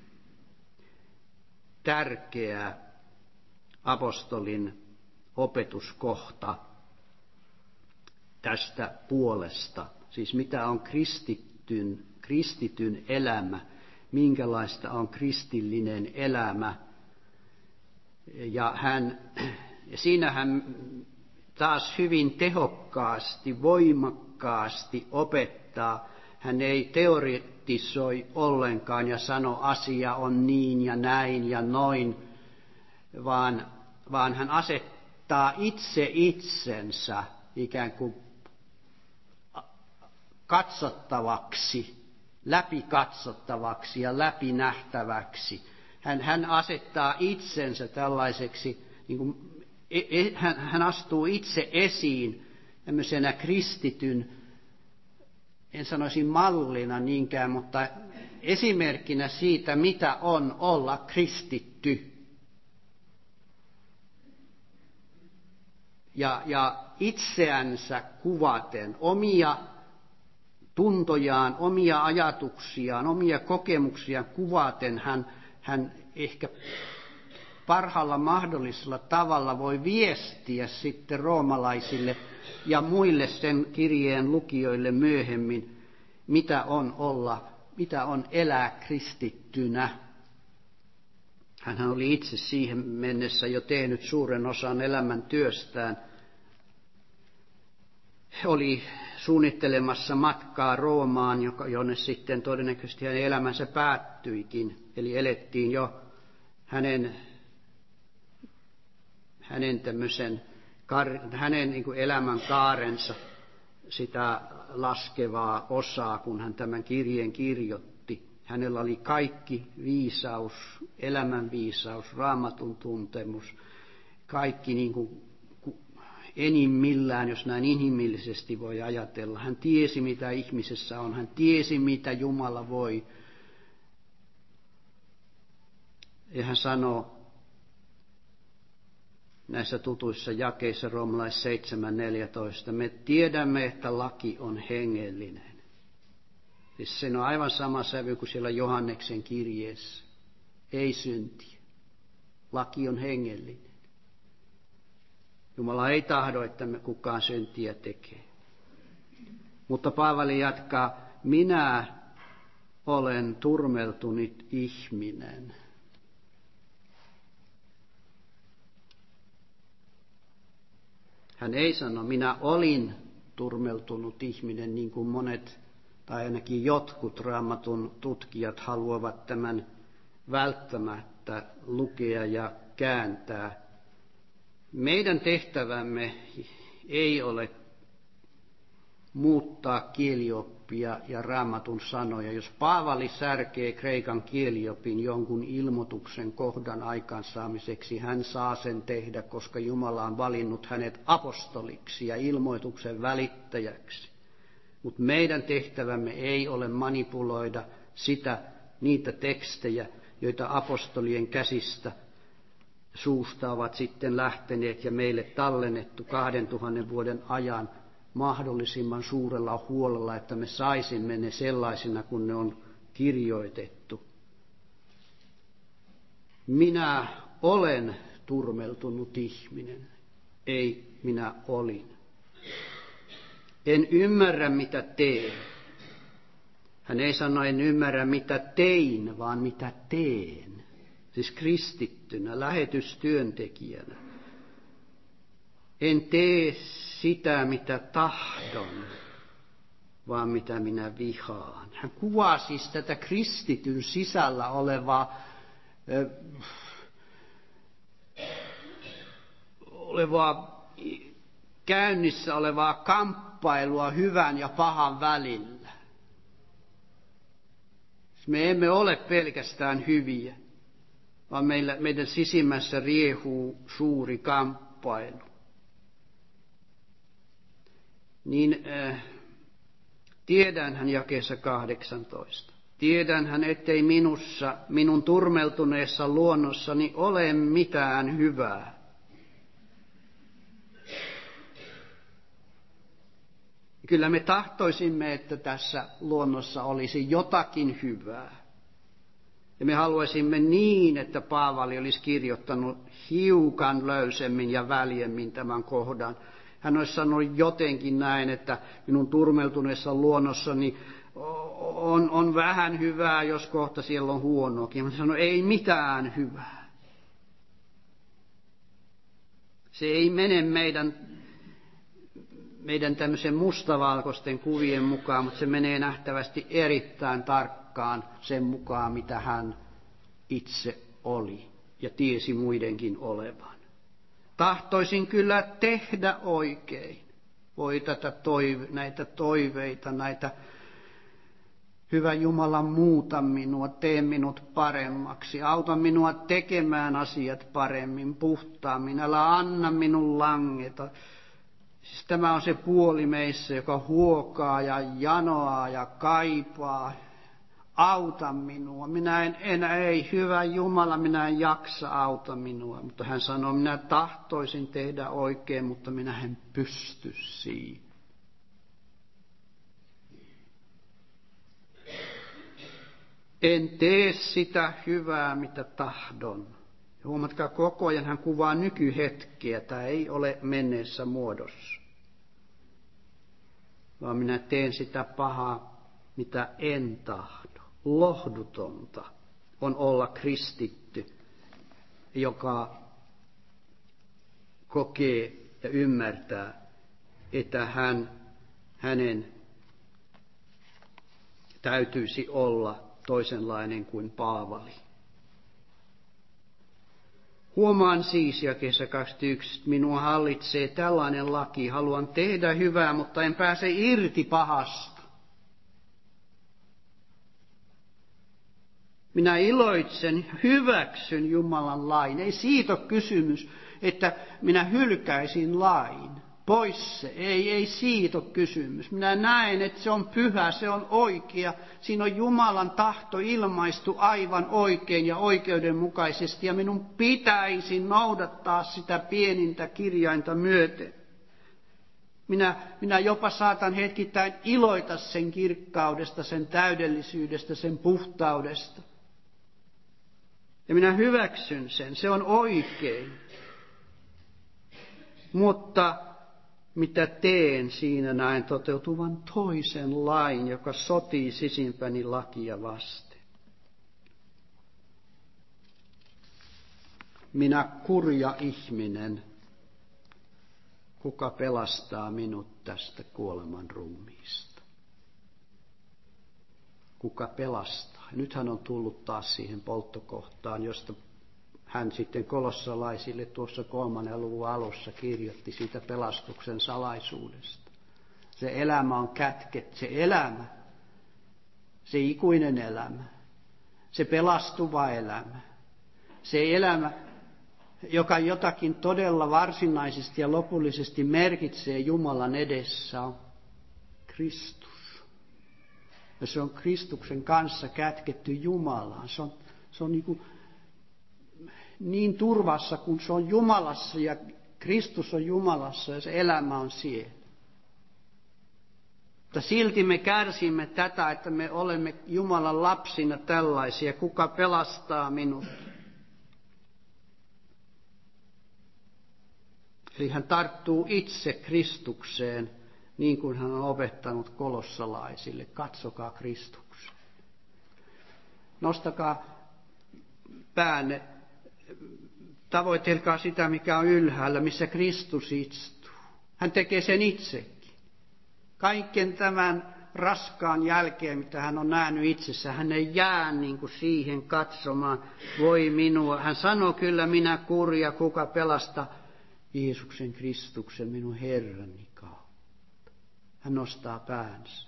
tärkeä apostolin opetuskohta tästä puolesta. Siis mitä on kristityn, kristityn elämä, minkälaista on kristillinen elämä. Ja, hän, ja siinä hän taas hyvin tehokkaasti, voimakkaasti opettaa. Hän ei teoretisoi ollenkaan ja sano asia on niin ja näin ja noin, vaan, vaan hän asettaa itse itsensä ikään kuin katsottavaksi, läpikatsottavaksi ja läpinähtäväksi. Hän, hän asettaa itsensä tällaiseksi, niin kuin, hän, hän astuu itse esiin tämmöisenä kristityn, en sanoisi mallina niinkään, mutta esimerkkinä siitä, mitä on olla kristitty. Ja, ja itseänsä kuvaten, omia tuntojaan, omia ajatuksiaan, omia kokemuksiaan kuvaten hän, hän ehkä parhaalla mahdollisella tavalla voi viestiä sitten roomalaisille ja muille sen kirjeen lukijoille myöhemmin, mitä on olla, mitä on elää kristittynä. Hänhän oli itse siihen mennessä jo tehnyt suuren osan elämän työstään. Oli suunnittelemassa matkaa Roomaan, jonne sitten todennäköisesti hänen elämänsä päättyikin. Eli elettiin jo hänen, hänen tämmöisen hänen niin kuin elämän kaarensa sitä laskevaa osaa, kun hän tämän kirjeen kirjoitti. Hänellä oli kaikki viisaus, elämän viisaus, raamatun tuntemus, kaikki niin kuin enimmillään, jos näin inhimillisesti voi ajatella. Hän tiesi, mitä ihmisessä on. Hän tiesi, mitä Jumala voi. Ja hän sanoo näissä tutuissa jakeissa roomalais seitsemän neljätoista, me tiedämme, että laki on hengellinen. Siis se on aivan sama sävy kuin siellä Johanneksen kirjeessä. Ei syntiä. Laki on hengellinen. Jumala ei tahdo, että me kukaan syntiä tekee. Mutta Paavali jatkaa, minä olen turmeltunut ihminen. Hän ei sano, minä olin turmeltunut ihminen, niin kuin monet tai ainakin jotkut Raamatun tutkijat haluavat tämän välttämättä lukea ja kääntää. Meidän tehtävämme ei ole muuttaa kielioppia ja Raamatun sanoja. Jos Paavali särkee kreikan kieliopin jonkun ilmoituksen kohdan aikaansaamiseksi, hän saa sen tehdä, koska Jumala on valinnut hänet apostoliksi ja ilmoituksen välittäjäksi. Mutta meidän tehtävämme ei ole manipuloida sitä, niitä tekstejä, joita apostolien käsistä suusta ovat sitten lähteneet ja meille tallennettu kahden tuhannen vuoden ajan mahdollisimman suurella huolella, että me saisimme ne sellaisina, kun ne on kirjoitettu. Minä olen turmeltunut ihminen, ei minä olin. En ymmärrä, mitä teen. Hän ei sano, en ymmärrä, mitä tein, vaan mitä teen. Siis kristittynä, lähetystyöntekijänä. En tee sitä, mitä tahdon, vaan mitä minä vihaan. Hän kuvaa siis tätä kristityn sisällä olevaa, äh, olevaa käynnissä olevaa kamppailua hyvän ja pahan välillä. Me emme ole pelkästään hyviä, vaan meillä, meidän sisimmässä riehuu suuri kamppailu. Niin äh, tiedänhän jakeessa kahdeksantoista. Tiedänhän, ettei minussa, minun turmeltuneessa luonnossani ole mitään hyvää. Kyllä me tahtoisimme, että tässä luonnossa olisi jotakin hyvää. Ja me haluaisimme niin, että Paavali olisi kirjoittanut hiukan löysemmin ja väljemmin tämän kohdan. Hän olisi sanonut jotenkin näin, että minun turmeltuneessa luonnossani on, on vähän hyvää, jos kohta siellä on huonoakin. Hän sanoi, ei mitään hyvää. Se ei mene meidän, meidän tämmöisen mustavalkoisten kuvien mukaan, mutta se menee nähtävästi erittäin tarkkaan sen mukaan, mitä hän itse oli ja tiesi muidenkin olevan. Tahtoisin kyllä tehdä oikein. Voi tätä toive, näitä toiveita, näitä hyvä Jumala, muuta minua, tee minut paremmaksi, auta minua tekemään asiat paremmin, puhtaammin, älä anna minun langeta. Siis tämä on se puoli meissä, joka huokaa ja janoaa ja kaipaa. Auta minua. Minä en enää, ei hyvä Jumala, minä en jaksa, auta minua. Mutta hän sanoo, minä tahtoisin tehdä oikein, mutta minä en pysty siihen. En tee sitä hyvää, mitä tahdon. Ja huomatkaa, koko ajan hän kuvaa nykyhetkeä. Tämä ei ole menneessä muodossa. Vaan minä teen sitä pahaa, mitä en tahdo. Lohdutonta on olla kristitty, joka kokee ja ymmärtää, että hän, hänen täytyisi olla toisenlainen kuin Paavali. Huomaan siis jakeessa kaksikymmentäyksi, minua hallitsee tällainen laki, haluan tehdä hyvää, mutta en pääse irti pahasta. Minä iloitsen, hyväksyn Jumalan lain. Ei siitä ole kysymys, että minä hylkäisin lain. Pois se. Ei, ei siitä ole kysymys. Minä näen, että se on pyhä, se on oikea. Siinä on Jumalan tahto ilmaistu aivan oikein ja oikeudenmukaisesti. Ja minun pitäisi noudattaa sitä pienintä kirjainta myöten. Minä, minä jopa saatan hetkittäin iloita sen kirkkaudesta, sen täydellisyydestä, sen puhtaudesta. Ja minä hyväksyn sen, se on oikein. Mutta mitä teen, siinä näen toteutuvan toisen lain, joka sotii sisimpäni lakia vasten. Minä kurja ihminen, kuka pelastaa minut tästä kuoleman ruumiista? Kuka pelastaa? Nyt hän on tullut taas siihen polttokohtaan, josta hän sitten kolossalaisille tuossa kolmannen luvun alussa kirjoitti siitä pelastuksen salaisuudesta. Se elämä on kätket, se elämä, se ikuinen elämä, se pelastuva elämä, se elämä, joka jotakin todella varsinaisesti ja lopullisesti merkitsee Jumalan edessä, on Kristus. Ja se on Kristuksen kanssa kätketty Jumalaan. Se on, se on niin kuin niin turvassa, kun se on Jumalassa ja Kristus on Jumalassa ja se elämä on siellä. Mutta silti me kärsimme tätä, että me olemme Jumalan lapsina tällaisia. Kuka pelastaa minut? Eli hän tarttuu itse Kristukseen, niin kuin hän on opettanut kolossalaisille. Katsokaa Kristukseen. Nostakaa päänne. Tavoitelkaa sitä, mikä on ylhäällä, missä Kristus istuu. Hän tekee sen itsekin. Kaiken tämän raskaan jälkeen, mitä hän on nähnyt itsessä, hän ei jää niin kuin siihen katsomaan, voi minua. Hän sanoo kyllä, minä kurja, kuka pelastaa Jeesuksen Kristuksen minun Herrani kautta. Hän nostaa päänsä.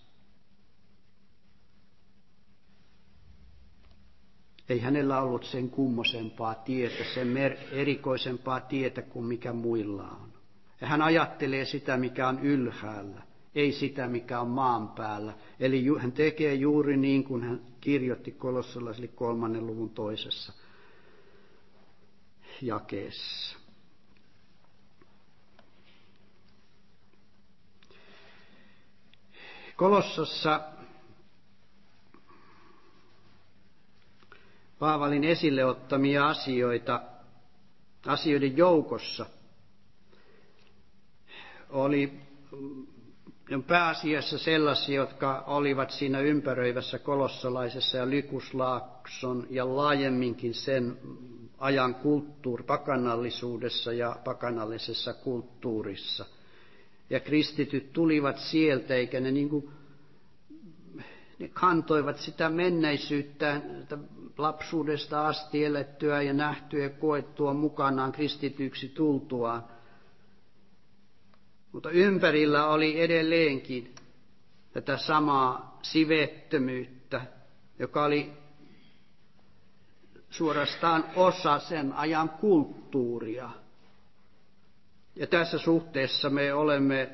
Ei hänellä ollut sen kummosempaa tietä, sen mer- erikoisempaa tietä kuin mikä muilla on. Ja hän ajattelee sitä, mikä on ylhäällä, ei sitä, mikä on maan päällä. Eli ju- hän tekee juuri niin kuin hän kirjoitti kolossalaisille kolmannen luvun toisessa jakeessa. Kolossassa Paavalin esille ottamia asioita, asioiden joukossa oli pääasiassa sellaisia, jotka olivat siinä ympäröivässä kolossalaisessa ja Lykuslaakson ja laajemminkin sen ajan kulttuuri, pakanallisuudessa ja pakanallisessa kulttuurissa. Ja kristityt tulivat sieltä, eikä ne niin kuin, ne kantoivat sitä menneisyyttä, lapsuudesta asti elettyä ja nähtyä ja koettua mukanaan kristityksi tultuaan. Mutta ympärillä oli edelleenkin tätä samaa siveettömyyttä, joka oli suorastaan osa sen ajan kulttuuria. Ja tässä suhteessa me olemme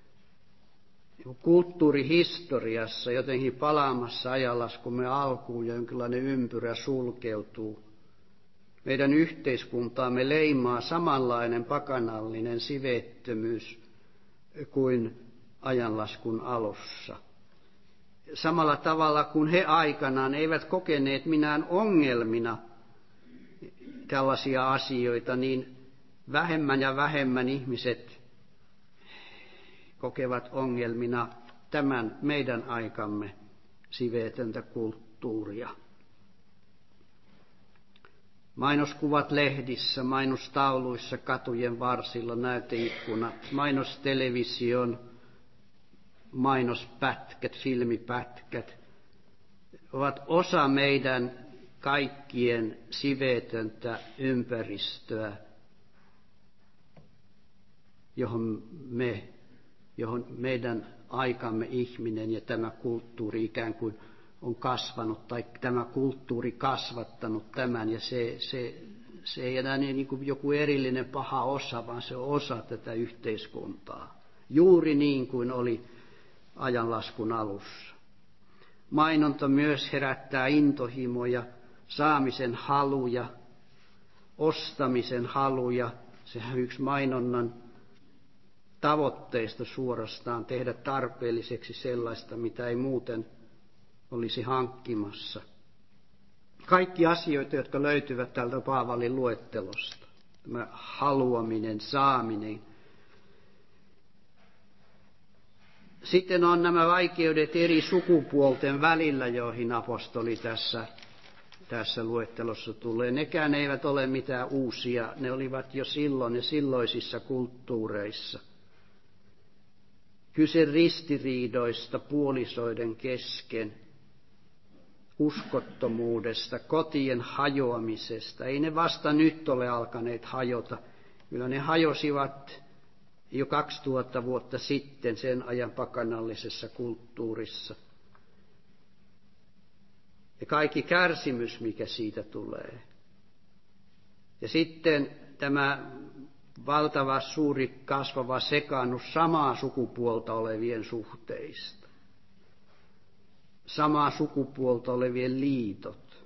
kulttuurihistoriassa jotenkin palaamassa ajanlaskumme alkuun ja jonkinlainen ympyrä sulkeutuu. Meidän yhteiskuntaamme leimaa samanlainen pakanallinen siveettömyys kuin ajanlaskun alussa. Samalla tavalla kuin he aikanaan eivät kokeneet minään ongelmina tällaisia asioita, niin vähemmän ja vähemmän ihmiset kokevat ongelmina tämän meidän aikamme siveetöntä kulttuuria. Mainoskuvat lehdissä, mainostauluissa, katujen varsilla, näyteikkunat, mainostelevision, mainospätkät, filmipätkät ovat osa meidän kaikkien siveetöntä ympäristöä, johon, me, johon meidän aikamme ihminen ja tämä kulttuuri ikään kuin on kasvanut, tai tämä kulttuuri kasvattanut tämän, ja se, se, se ei enää niin kuin joku erillinen paha osa, vaan se on osa tätä yhteiskuntaa. Juuri niin kuin oli ajanlaskun alussa. Mainonta myös herättää intohimoja, saamisen haluja, ostamisen haluja. Sehän yksi mainonnan tavoitteista suorastaan tehdä tarpeelliseksi sellaista, mitä ei muuten olisi hankkimassa. Kaikki asioita, jotka löytyvät tältä Paavalin luettelosta. Tämä haluaminen, saaminen. Sitten on nämä vaikeudet eri sukupuolten välillä, joihin apostoli tässä, tässä luettelossa tulee. Nekään eivät ole mitään uusia, ne olivat jo silloin ja silloisissa kulttuureissa. Kyse ristiriidoista puolisoiden kesken, uskottomuudesta, kotien hajoamisesta. Ei ne vasta nyt ole alkaneet hajota. Kyllä ne hajosivat jo kaksituhatta vuotta sitten sen ajan pakanallisessa kulttuurissa. Ja kaikki kärsimys, mikä siitä tulee. Ja sitten tämä valtava, suuri, kasvava sekaannus samaa sukupuolta olevien suhteista. Samaa sukupuolta olevien liitot.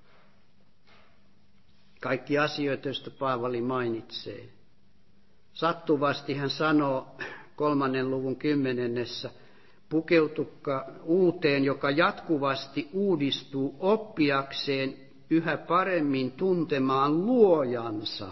Kaikki asioita, joista Paavali mainitsee. Sattuvasti hän sanoo kolmannen luvun kymmenennessä, pukeutukaa uuteen, joka jatkuvasti uudistuu oppiakseen yhä paremmin tuntemaan luojansa.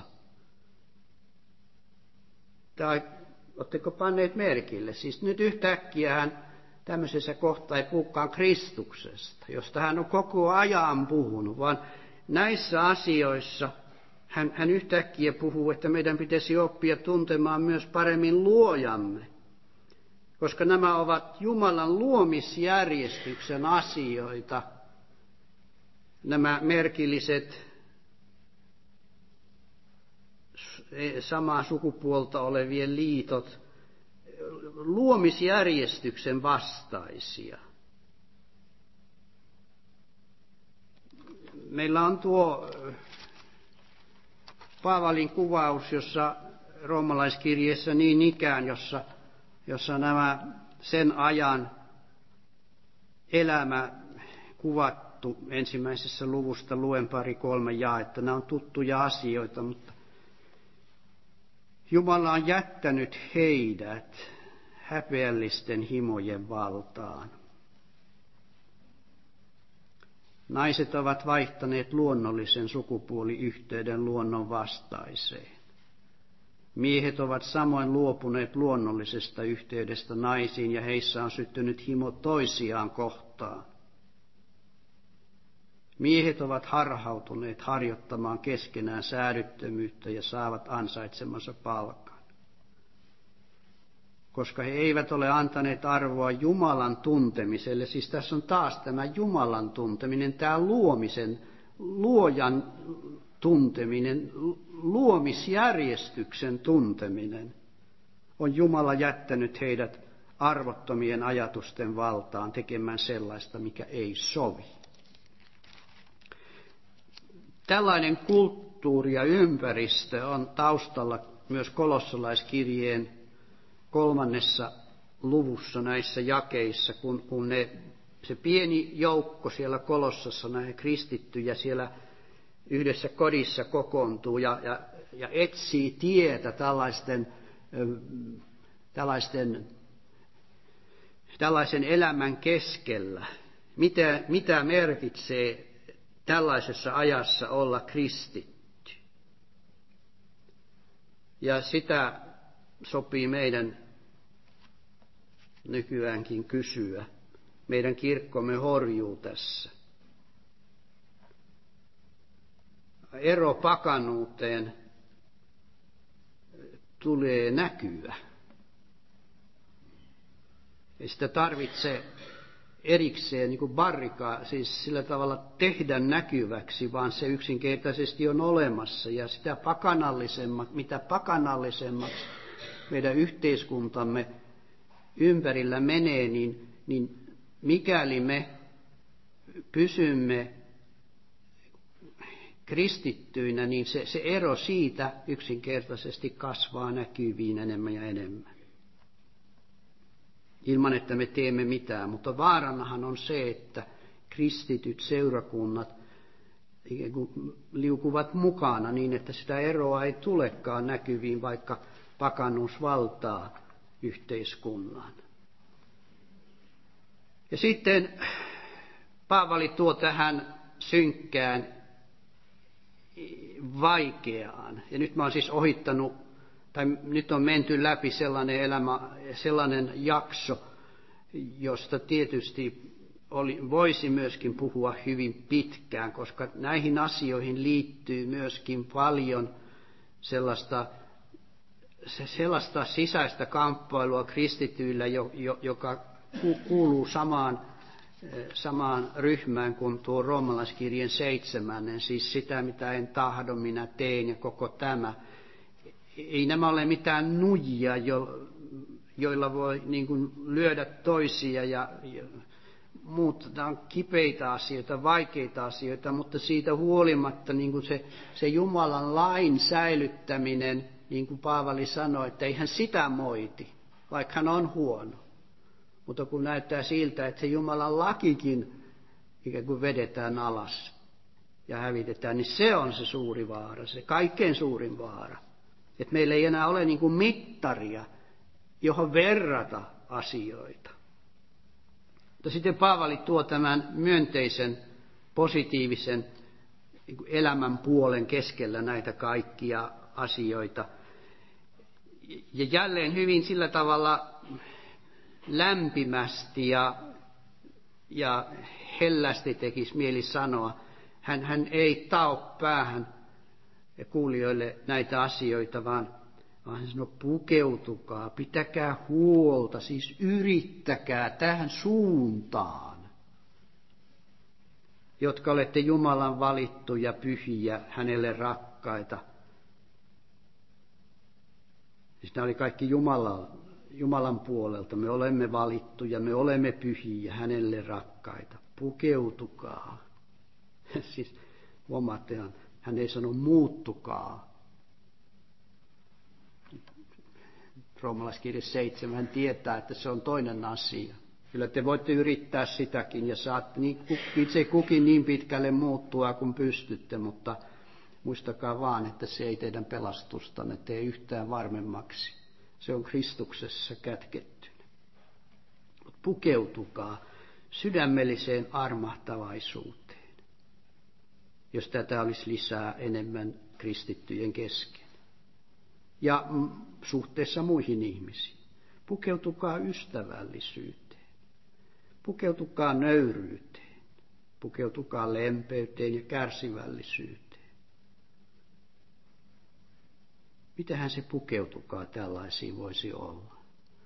Tai oletteko panneet merkille? Siis nyt yhtäkkiä hän tämmöisessä kohtaa ei puhukaan Kristuksesta, josta hän on koko ajan puhunut, vaan näissä asioissa hän, hän yhtäkkiä puhuu, että meidän pitäisi oppia tuntemaan myös paremmin luojamme, koska nämä ovat Jumalan luomisjärjestyksen asioita, nämä merkilliset samaa sukupuolta olevien liitot, luomisjärjestyksen vastaisia. Meillä on tuo Paavalin kuvaus, jossa roomalaiskirjeessä niin ikään, jossa, jossa nämä sen ajan elämä kuvattu ensimmäisessä luvusta, luen pari kolme jaetta. Nämä on tuttuja asioita, mutta Jumala on jättänyt heidät häpeällisten himojen valtaan. Naiset ovat vaihtaneet luonnollisen sukupuoliyhteyden luonnon vastaiseen. Miehet ovat samoin luopuneet luonnollisesta yhteydestä naisiin ja heissä on syttynyt himo toisiaan kohtaan. Miehet ovat harhautuneet harjoittamaan keskenään säädyttömyyttä ja saavat ansaitsemansa palkan. Koska he eivät ole antaneet arvoa Jumalan tuntemiselle, siis tässä on taas tämä Jumalan tunteminen, tämä luomisen, luojan tunteminen, luomisjärjestyksen tunteminen, on Jumala jättänyt heidät arvottomien ajatusten valtaan tekemään sellaista, mikä ei sovi. Tällainen kulttuuri ja ympäristö on taustalla myös kolossalaiskirjeen kolmannessa luvussa näissä jakeissa, kun, kun ne, se pieni joukko siellä Kolossassa, näitä kristittyjä siellä yhdessä kodissa kokoontuu ja, ja, ja etsii tietä tällaisten, tällaisten, tällaisen elämän keskellä. Mitä, mitä merkitsee tällaisessa ajassa olla kristitty? Ja sitä sopii meidän nykyäänkin kysyä. Meidän kirkkomme horjuu tässä. Ero pakanuuteen tulee näkyä. Ei sitä tarvitse erikseen niin kuin barrikaa, siis sillä tavalla tehdä näkyväksi, vaan se yksinkertaisesti on olemassa. Ja sitä pakanallisemmat, mitä pakanallisemmaksi meidän yhteiskuntamme ympärillä menee, niin, niin mikäli me pysymme kristittyinä, niin se, se ero siitä yksinkertaisesti kasvaa näkyviin enemmän ja enemmän. Ilman, että me teemme mitään. Mutta vaaranahan on se, että kristityt seurakunnat liukuvat mukana niin, että sitä eroa ei tulekaan näkyviin, vaikka pakanuus valtaa yhteiskunnan. Ja sitten Paavali tuo tähän synkkään, vaikeaan. Ja nyt mä oon siis ohittanut, tai nyt on menty läpi sellainen elämä, sellainen jakso, josta tietysti oli, voisi myöskin puhua hyvin pitkään, koska näihin asioihin liittyy myöskin paljon sellaista, sellaista sisäistä kamppailua kristityillä, joka kuuluu samaan, samaan ryhmään kuin tuo roomalaiskirjeen seitsemännen, siis sitä mitä en tahdo, minä teen ja koko tämä. Ei nämä ole mitään nuijia, jo, joilla voi niin kuin lyödä toisia ja, ja muuta. Nämä on kipeitä asioita, vaikeita asioita, mutta siitä huolimatta niin kuin se, se Jumalan lain säilyttäminen, niin kuin Paavali sanoi, että eihän sitä moiti, vaikka hän on huono. Mutta kun näyttää siltä, että se Jumalan lakikin ikään kuin vedetään alas ja hävitetään, niin se on se suuri vaara, se kaikkein suurin vaara. Että meillä ei enää ole niin kuin mittaria, johon verrata asioita. Mutta sitten Paavali tuo tämän myönteisen, positiivisen elämän puolen keskellä näitä kaikkia asioita. Ja jälleen hyvin sillä tavalla lämpimästi ja, ja hellästi tekisi mieli sanoa. Hän, hän ei tao päähän kuulijoille näitä asioita, vaan, vaan hän sanoo, pukeutukaa, pitäkää huolta, siis yrittäkää tähän suuntaan, jotka olette Jumalan valittuja, pyhiä, hänelle rakkaita. Siis nämä oli kaikki Jumalan, Jumalan puolelta. Me olemme valittuja, me olemme pyhiä, hänelle rakkaita. Pukeutukaa. Siis huomaatte, hän ei sano muuttukaa. Roomalaiskirje seitsemän, hän tietää, että se on toinen asia. Kyllä te voitte yrittää sitäkin ja saatte niin, itse kukin niin pitkälle muuttua kuin pystytte, mutta muistakaa vaan, että se ei teidän pelastustanne tee yhtään varmemmaksi. Se on Kristuksessa kätkettynä. Pukeutukaa sydämelliseen armahtavaisuuteen, jos tätä olisi lisää enemmän kristittyjen kesken. Ja suhteessa muihin ihmisiin. Pukeutukaa ystävällisyyteen. Pukeutukaa nöyryyteen. Pukeutukaa lempeyteen ja kärsivällisyyteen. Mitähän se pukeutukaa tällaisiin voisi olla?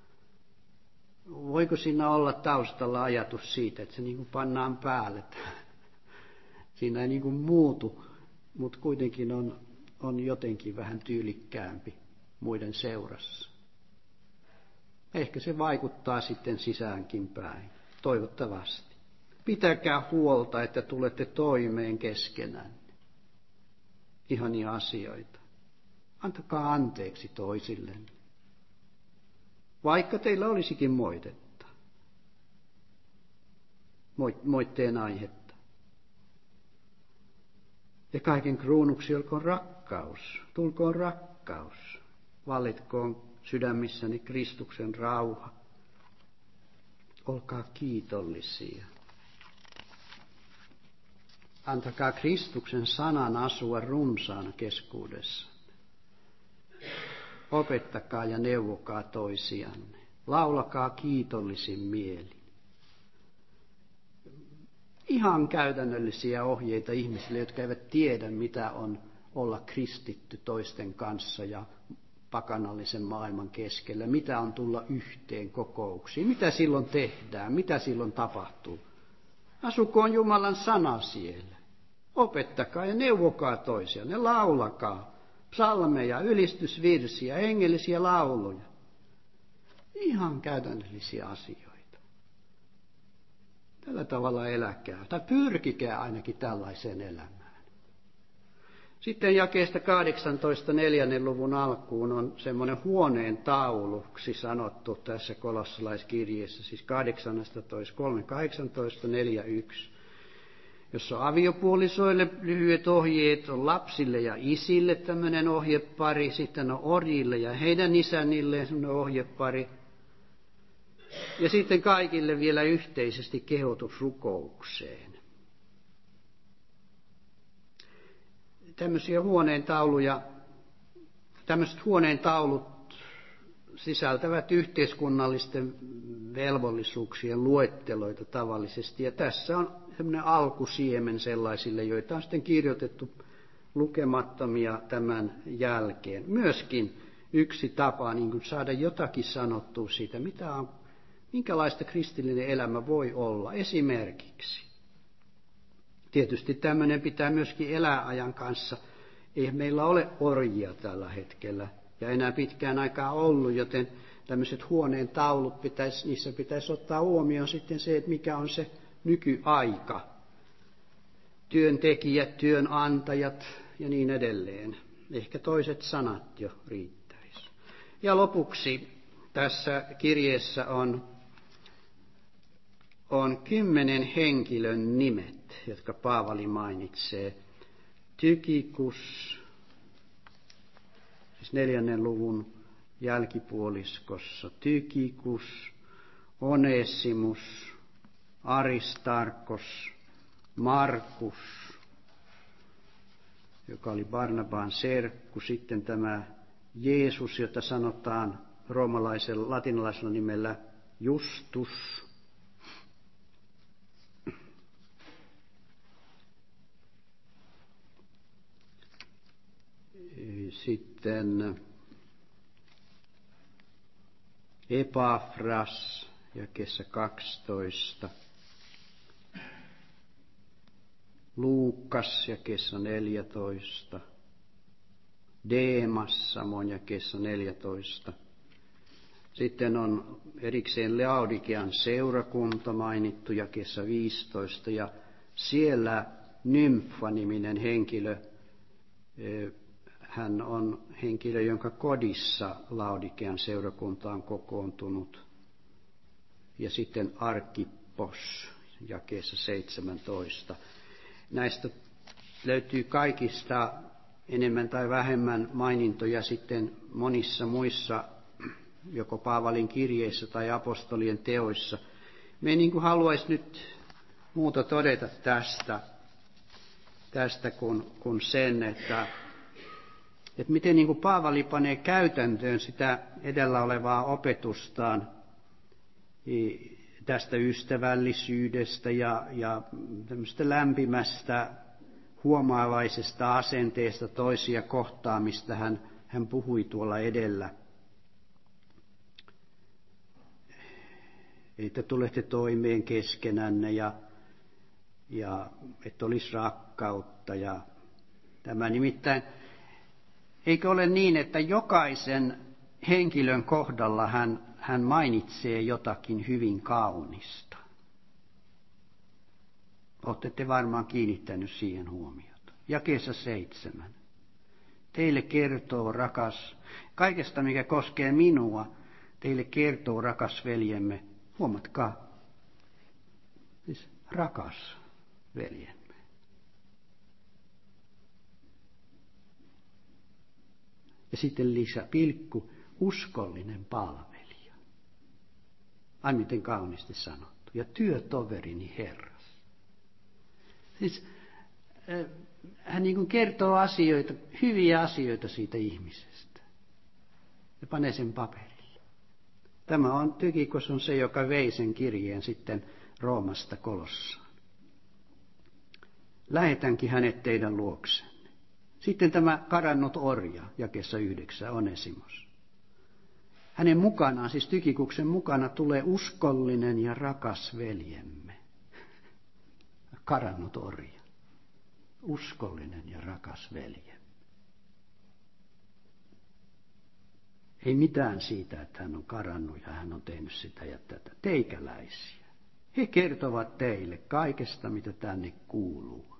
Voiko siinä olla taustalla ajatus siitä, että se niin kuin pannaan päälle? Siinä ei niin kuin muutu, mutta kuitenkin on, on jotenkin vähän tyylikkäämpi muiden seurassa. Ehkä se vaikuttaa sitten sisäänkin päin, toivottavasti. Pitäkää huolta, että tulette toimeen keskenään. Ihania asioita. Antakaa anteeksi toisillenne, vaikka teillä olisikin moitetta, moitteen aihetta. Ja kaiken kruunuksi olkoon rakkaus, tulkoon rakkaus, vallitkoon sydämissäni Kristuksen rauha. Olkaa kiitollisia. Antakaa Kristuksen sanan asua runsaana keskuudessa. Opettakaa ja neuvokaa toisianne. Laulakaa kiitollisin mielin. Ihan käytännöllisiä ohjeita ihmisille, jotka eivät tiedä, mitä on olla kristitty toisten kanssa ja pakanallisen maailman keskellä, mitä on tulla yhteen kokouksiin, mitä silloin tehdään, mitä silloin tapahtuu. Asukoon Jumalan sana siellä. Opettakaa ja neuvokaa toisianne, laulakaa psalmeja, ylistysvirsiä, hengellisiä lauluja. Ihan käytännöllisiä asioita. Tällä tavalla eläkää, tai pyrkikää ainakin tällaiseen elämään. Sitten jakeesta kahdeksantoista neljännen luvun alkuun on semmoinen huoneen tauluksi sanottu tässä kolossalaiskirjeessä, siis kahdeksantoista, kolme, kahdeksantoista, neljä, yksi, jossa on aviopuolisoille lyhyet ohjeet, on lapsille ja isille tämmöinen ohjepari, sitten on orjille ja heidän isännilleen semmoinen ohjepari, ja sitten kaikille vielä yhteisesti kehotus rukoukseen. Tämmöisiä huoneen tauluja, tämmöiset huoneen taulut sisältävät yhteiskunnallisten velvollisuuksien luetteloita tavallisesti. Ja tässä on semmoinen alkusiemen sellaisille, joita on sitten kirjoitettu lukemattomia tämän jälkeen. Myöskin yksi tapa niin kuin saada jotakin sanottua siitä, mitä on, minkälaista kristillinen elämä voi olla esimerkiksi. Tietysti tämmöinen pitää myöskin elää ajan kanssa. Ei meillä ole orjia tällä hetkellä ja enää pitkään aikaa ollut, joten tämmöiset huoneen taulut, pitäisi, niissä pitäisi ottaa huomioon sitten se, että mikä on se nykyaika. Työntekijät, työnantajat ja niin edelleen. Ehkä toiset sanat jo riittäisi. Ja lopuksi tässä kirjeessä on, on kymmenen henkilön nimet, jotka Paavali mainitsee. Tykikus, siis neljännen luvun jälkipuoliskossa. Tykikus, Onesimus, Aristarkos, Markus, joka oli Barnabaan serkku. Sitten tämä Jeesus, jota sanotaan roomalaisella latinalaisella nimellä Justus. Sitten Epafras, jakeessa kaksitoista. Luukas, jakeessa neljätoista. Deemas, samoin jakeessa neljätoista. Sitten on erikseen Laodikean seurakunta mainittu jakeessa viisitoista. Ja siellä Nymfa-niminen henkilö, hän on henkilö, jonka kodissa Laodikean seurakunta on kokoontunut. Ja sitten Arkippos, jakeessa seitsemäntoista. Näistä löytyy kaikista enemmän tai vähemmän mainintoja sitten monissa muissa, joko Paavalin kirjeissä tai apostolien teoissa. Me niin kuin haluaisi nyt muuta todeta tästä, tästä kuin, kuin sen, että Että miten niin kuin Paavali panee käytäntöön sitä edellä olevaa opetustaan tästä ystävällisyydestä ja, ja tämmöistä lämpimästä huomaavaisesta asenteesta toisia kohtaan, mistä hän, hän puhui tuolla edellä. Että tulette toimeen keskenänne ja, ja että olisi rakkautta ja tämä nimittäin. Eikö ole niin, että jokaisen henkilön kohdalla hän, hän mainitsee jotakin hyvin kaunista? Olette te varmaan kiinnittänyt siihen huomiota. Jakeessa seitsemän. Teille kertoo rakas, kaikesta mikä koskee minua, teille kertoo rakas veljemme. Huomatkaa, siis rakas veljemme. Ja sitten lisä, pilkku, uskollinen palvelija. Ai miten kauniisti sanottu. Ja työtoverini Herras. Siis äh, hän niin kuin kertoo asioita, hyviä asioita siitä ihmisestä. Ja panee sen paperille. Tämä on, Tykikos on se, joka vei sen kirjeen sitten Roomasta Kolossaan. Lähetänkin hänet teidän luoksenne. Sitten tämä karannut orja, jakeessa yhdeksän, Onesimos. Hänen mukanaan, siis Tykikuksen mukana, tulee uskollinen ja rakas veljemme. Karannut orja. Uskollinen ja rakas veljemme. Ei mitään siitä, että hän on karannut ja hän on tehnyt sitä ja tätä. Teikäläisiä. He kertovat teille kaikesta, mitä tänne kuuluu.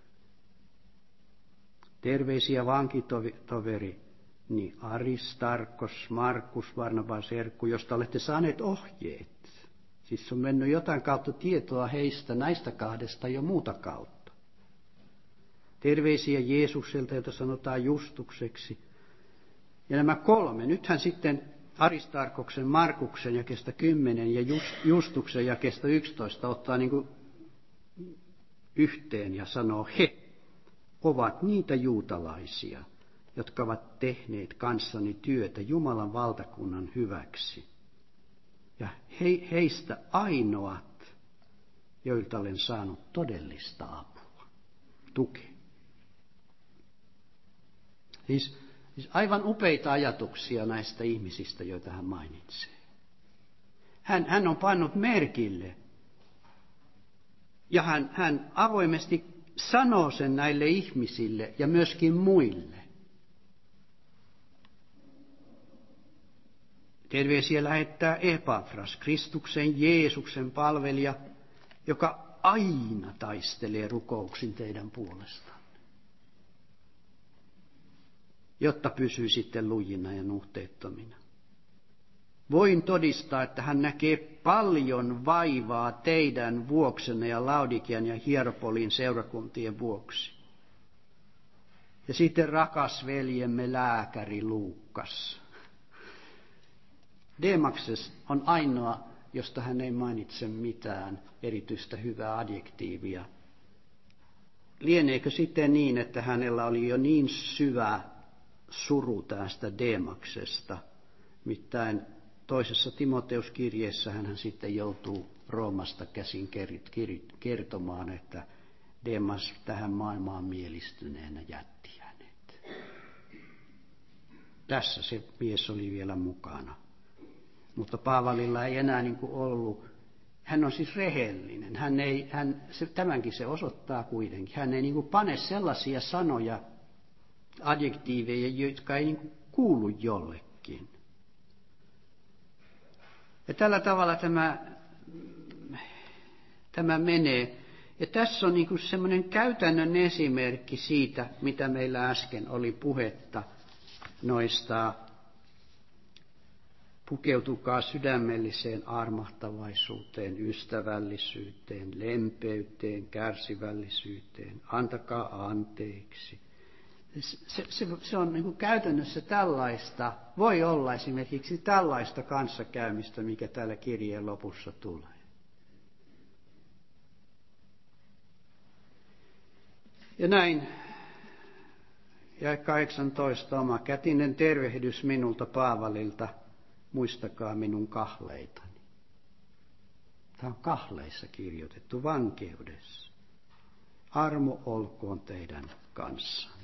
Terveisiä vankitoveri, niin Aristarkos, Markus, Barnabas, Serkku, josta olette saaneet ohjeet. Siis on mennyt jotain kautta tietoa heistä, näistä kahdesta jo muuta kautta. Terveisiä Jeesukselta, jota sanotaan Justukseksi. Ja nämä kolme, nythän sitten Aristarkoksen, Markuksen jakeesta kymmenen ja Justuksen jakeesta yksitoista ottaa niin kuin yhteen ja sanoo, he ovat niitä juutalaisia, jotka ovat tehneet kanssani työtä Jumalan valtakunnan hyväksi. Ja he, heistä ainoat, joilta olen saanut todellista apua, tukea. Siis, siis aivan upeita ajatuksia näistä ihmisistä, joita hän mainitsee. Hän, hän on pannut merkille ja hän, hän avoimesti sanoo sen näille ihmisille ja myöskin muille. Terveisiä lähettää Epafras, Kristuksen Jeesuksen palvelija, joka aina taistelee rukouksin teidän puolestanne, jotta pysyy sitten lujina ja nuhteettomina. Voin todistaa, että hän näkee paljon vaivaa teidän vuoksenne ja Laodikian ja Hieropolin seurakuntien vuoksi. Ja sitten rakas veljemme lääkäri Luukas. Demakses on ainoa, josta hän ei mainitse mitään erityistä hyvää adjektiivia. Lieneekö sitten niin, että hänellä oli jo niin syvä suru tästä Demaksesta, mitään toisessa Timoteuskirjeessä hän sitten joutuu Roomasta käsin kertomaan, että Demas tähän maailmaan mielistyneenä jätti hänet. Tässä se mies oli vielä mukana. Mutta Paavalilla ei enää niin kuin ollut. Hän on siis rehellinen. Hän ei, hän, se, tämänkin se osoittaa kuitenkin. Hän ei niin kuin pane sellaisia sanoja, adjektiiveja, jotka ei niin kuin kuulu jollekin. Ja tällä tavalla tämä, tämä menee. Ja tässä on niin kuin semmoinen käytännön esimerkki siitä, mitä meillä äsken oli puhetta noista pukeutukaa sydämelliseen armahtavaisuuteen, ystävällisyyteen, lempeyteen, kärsivällisyyteen, antakaa anteeksi. Se, se, se on niin kuin käytännössä tällaista, voi olla esimerkiksi tällaista kanssakäymistä, mikä täällä kirjeen lopussa tulee. Ja näin, jae kahdeksantoista, oma kätinen tervehdys minulta Paavalilta, muistakaa minun kahleitani. Tämä on kahleissa kirjoitettu, vankeudessa. Armo olkoon teidän kanssanne.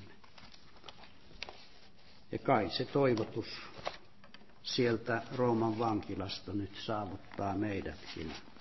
Ja kai se toivotus sieltä Rooman vankilasta nyt saavuttaa meidätkin.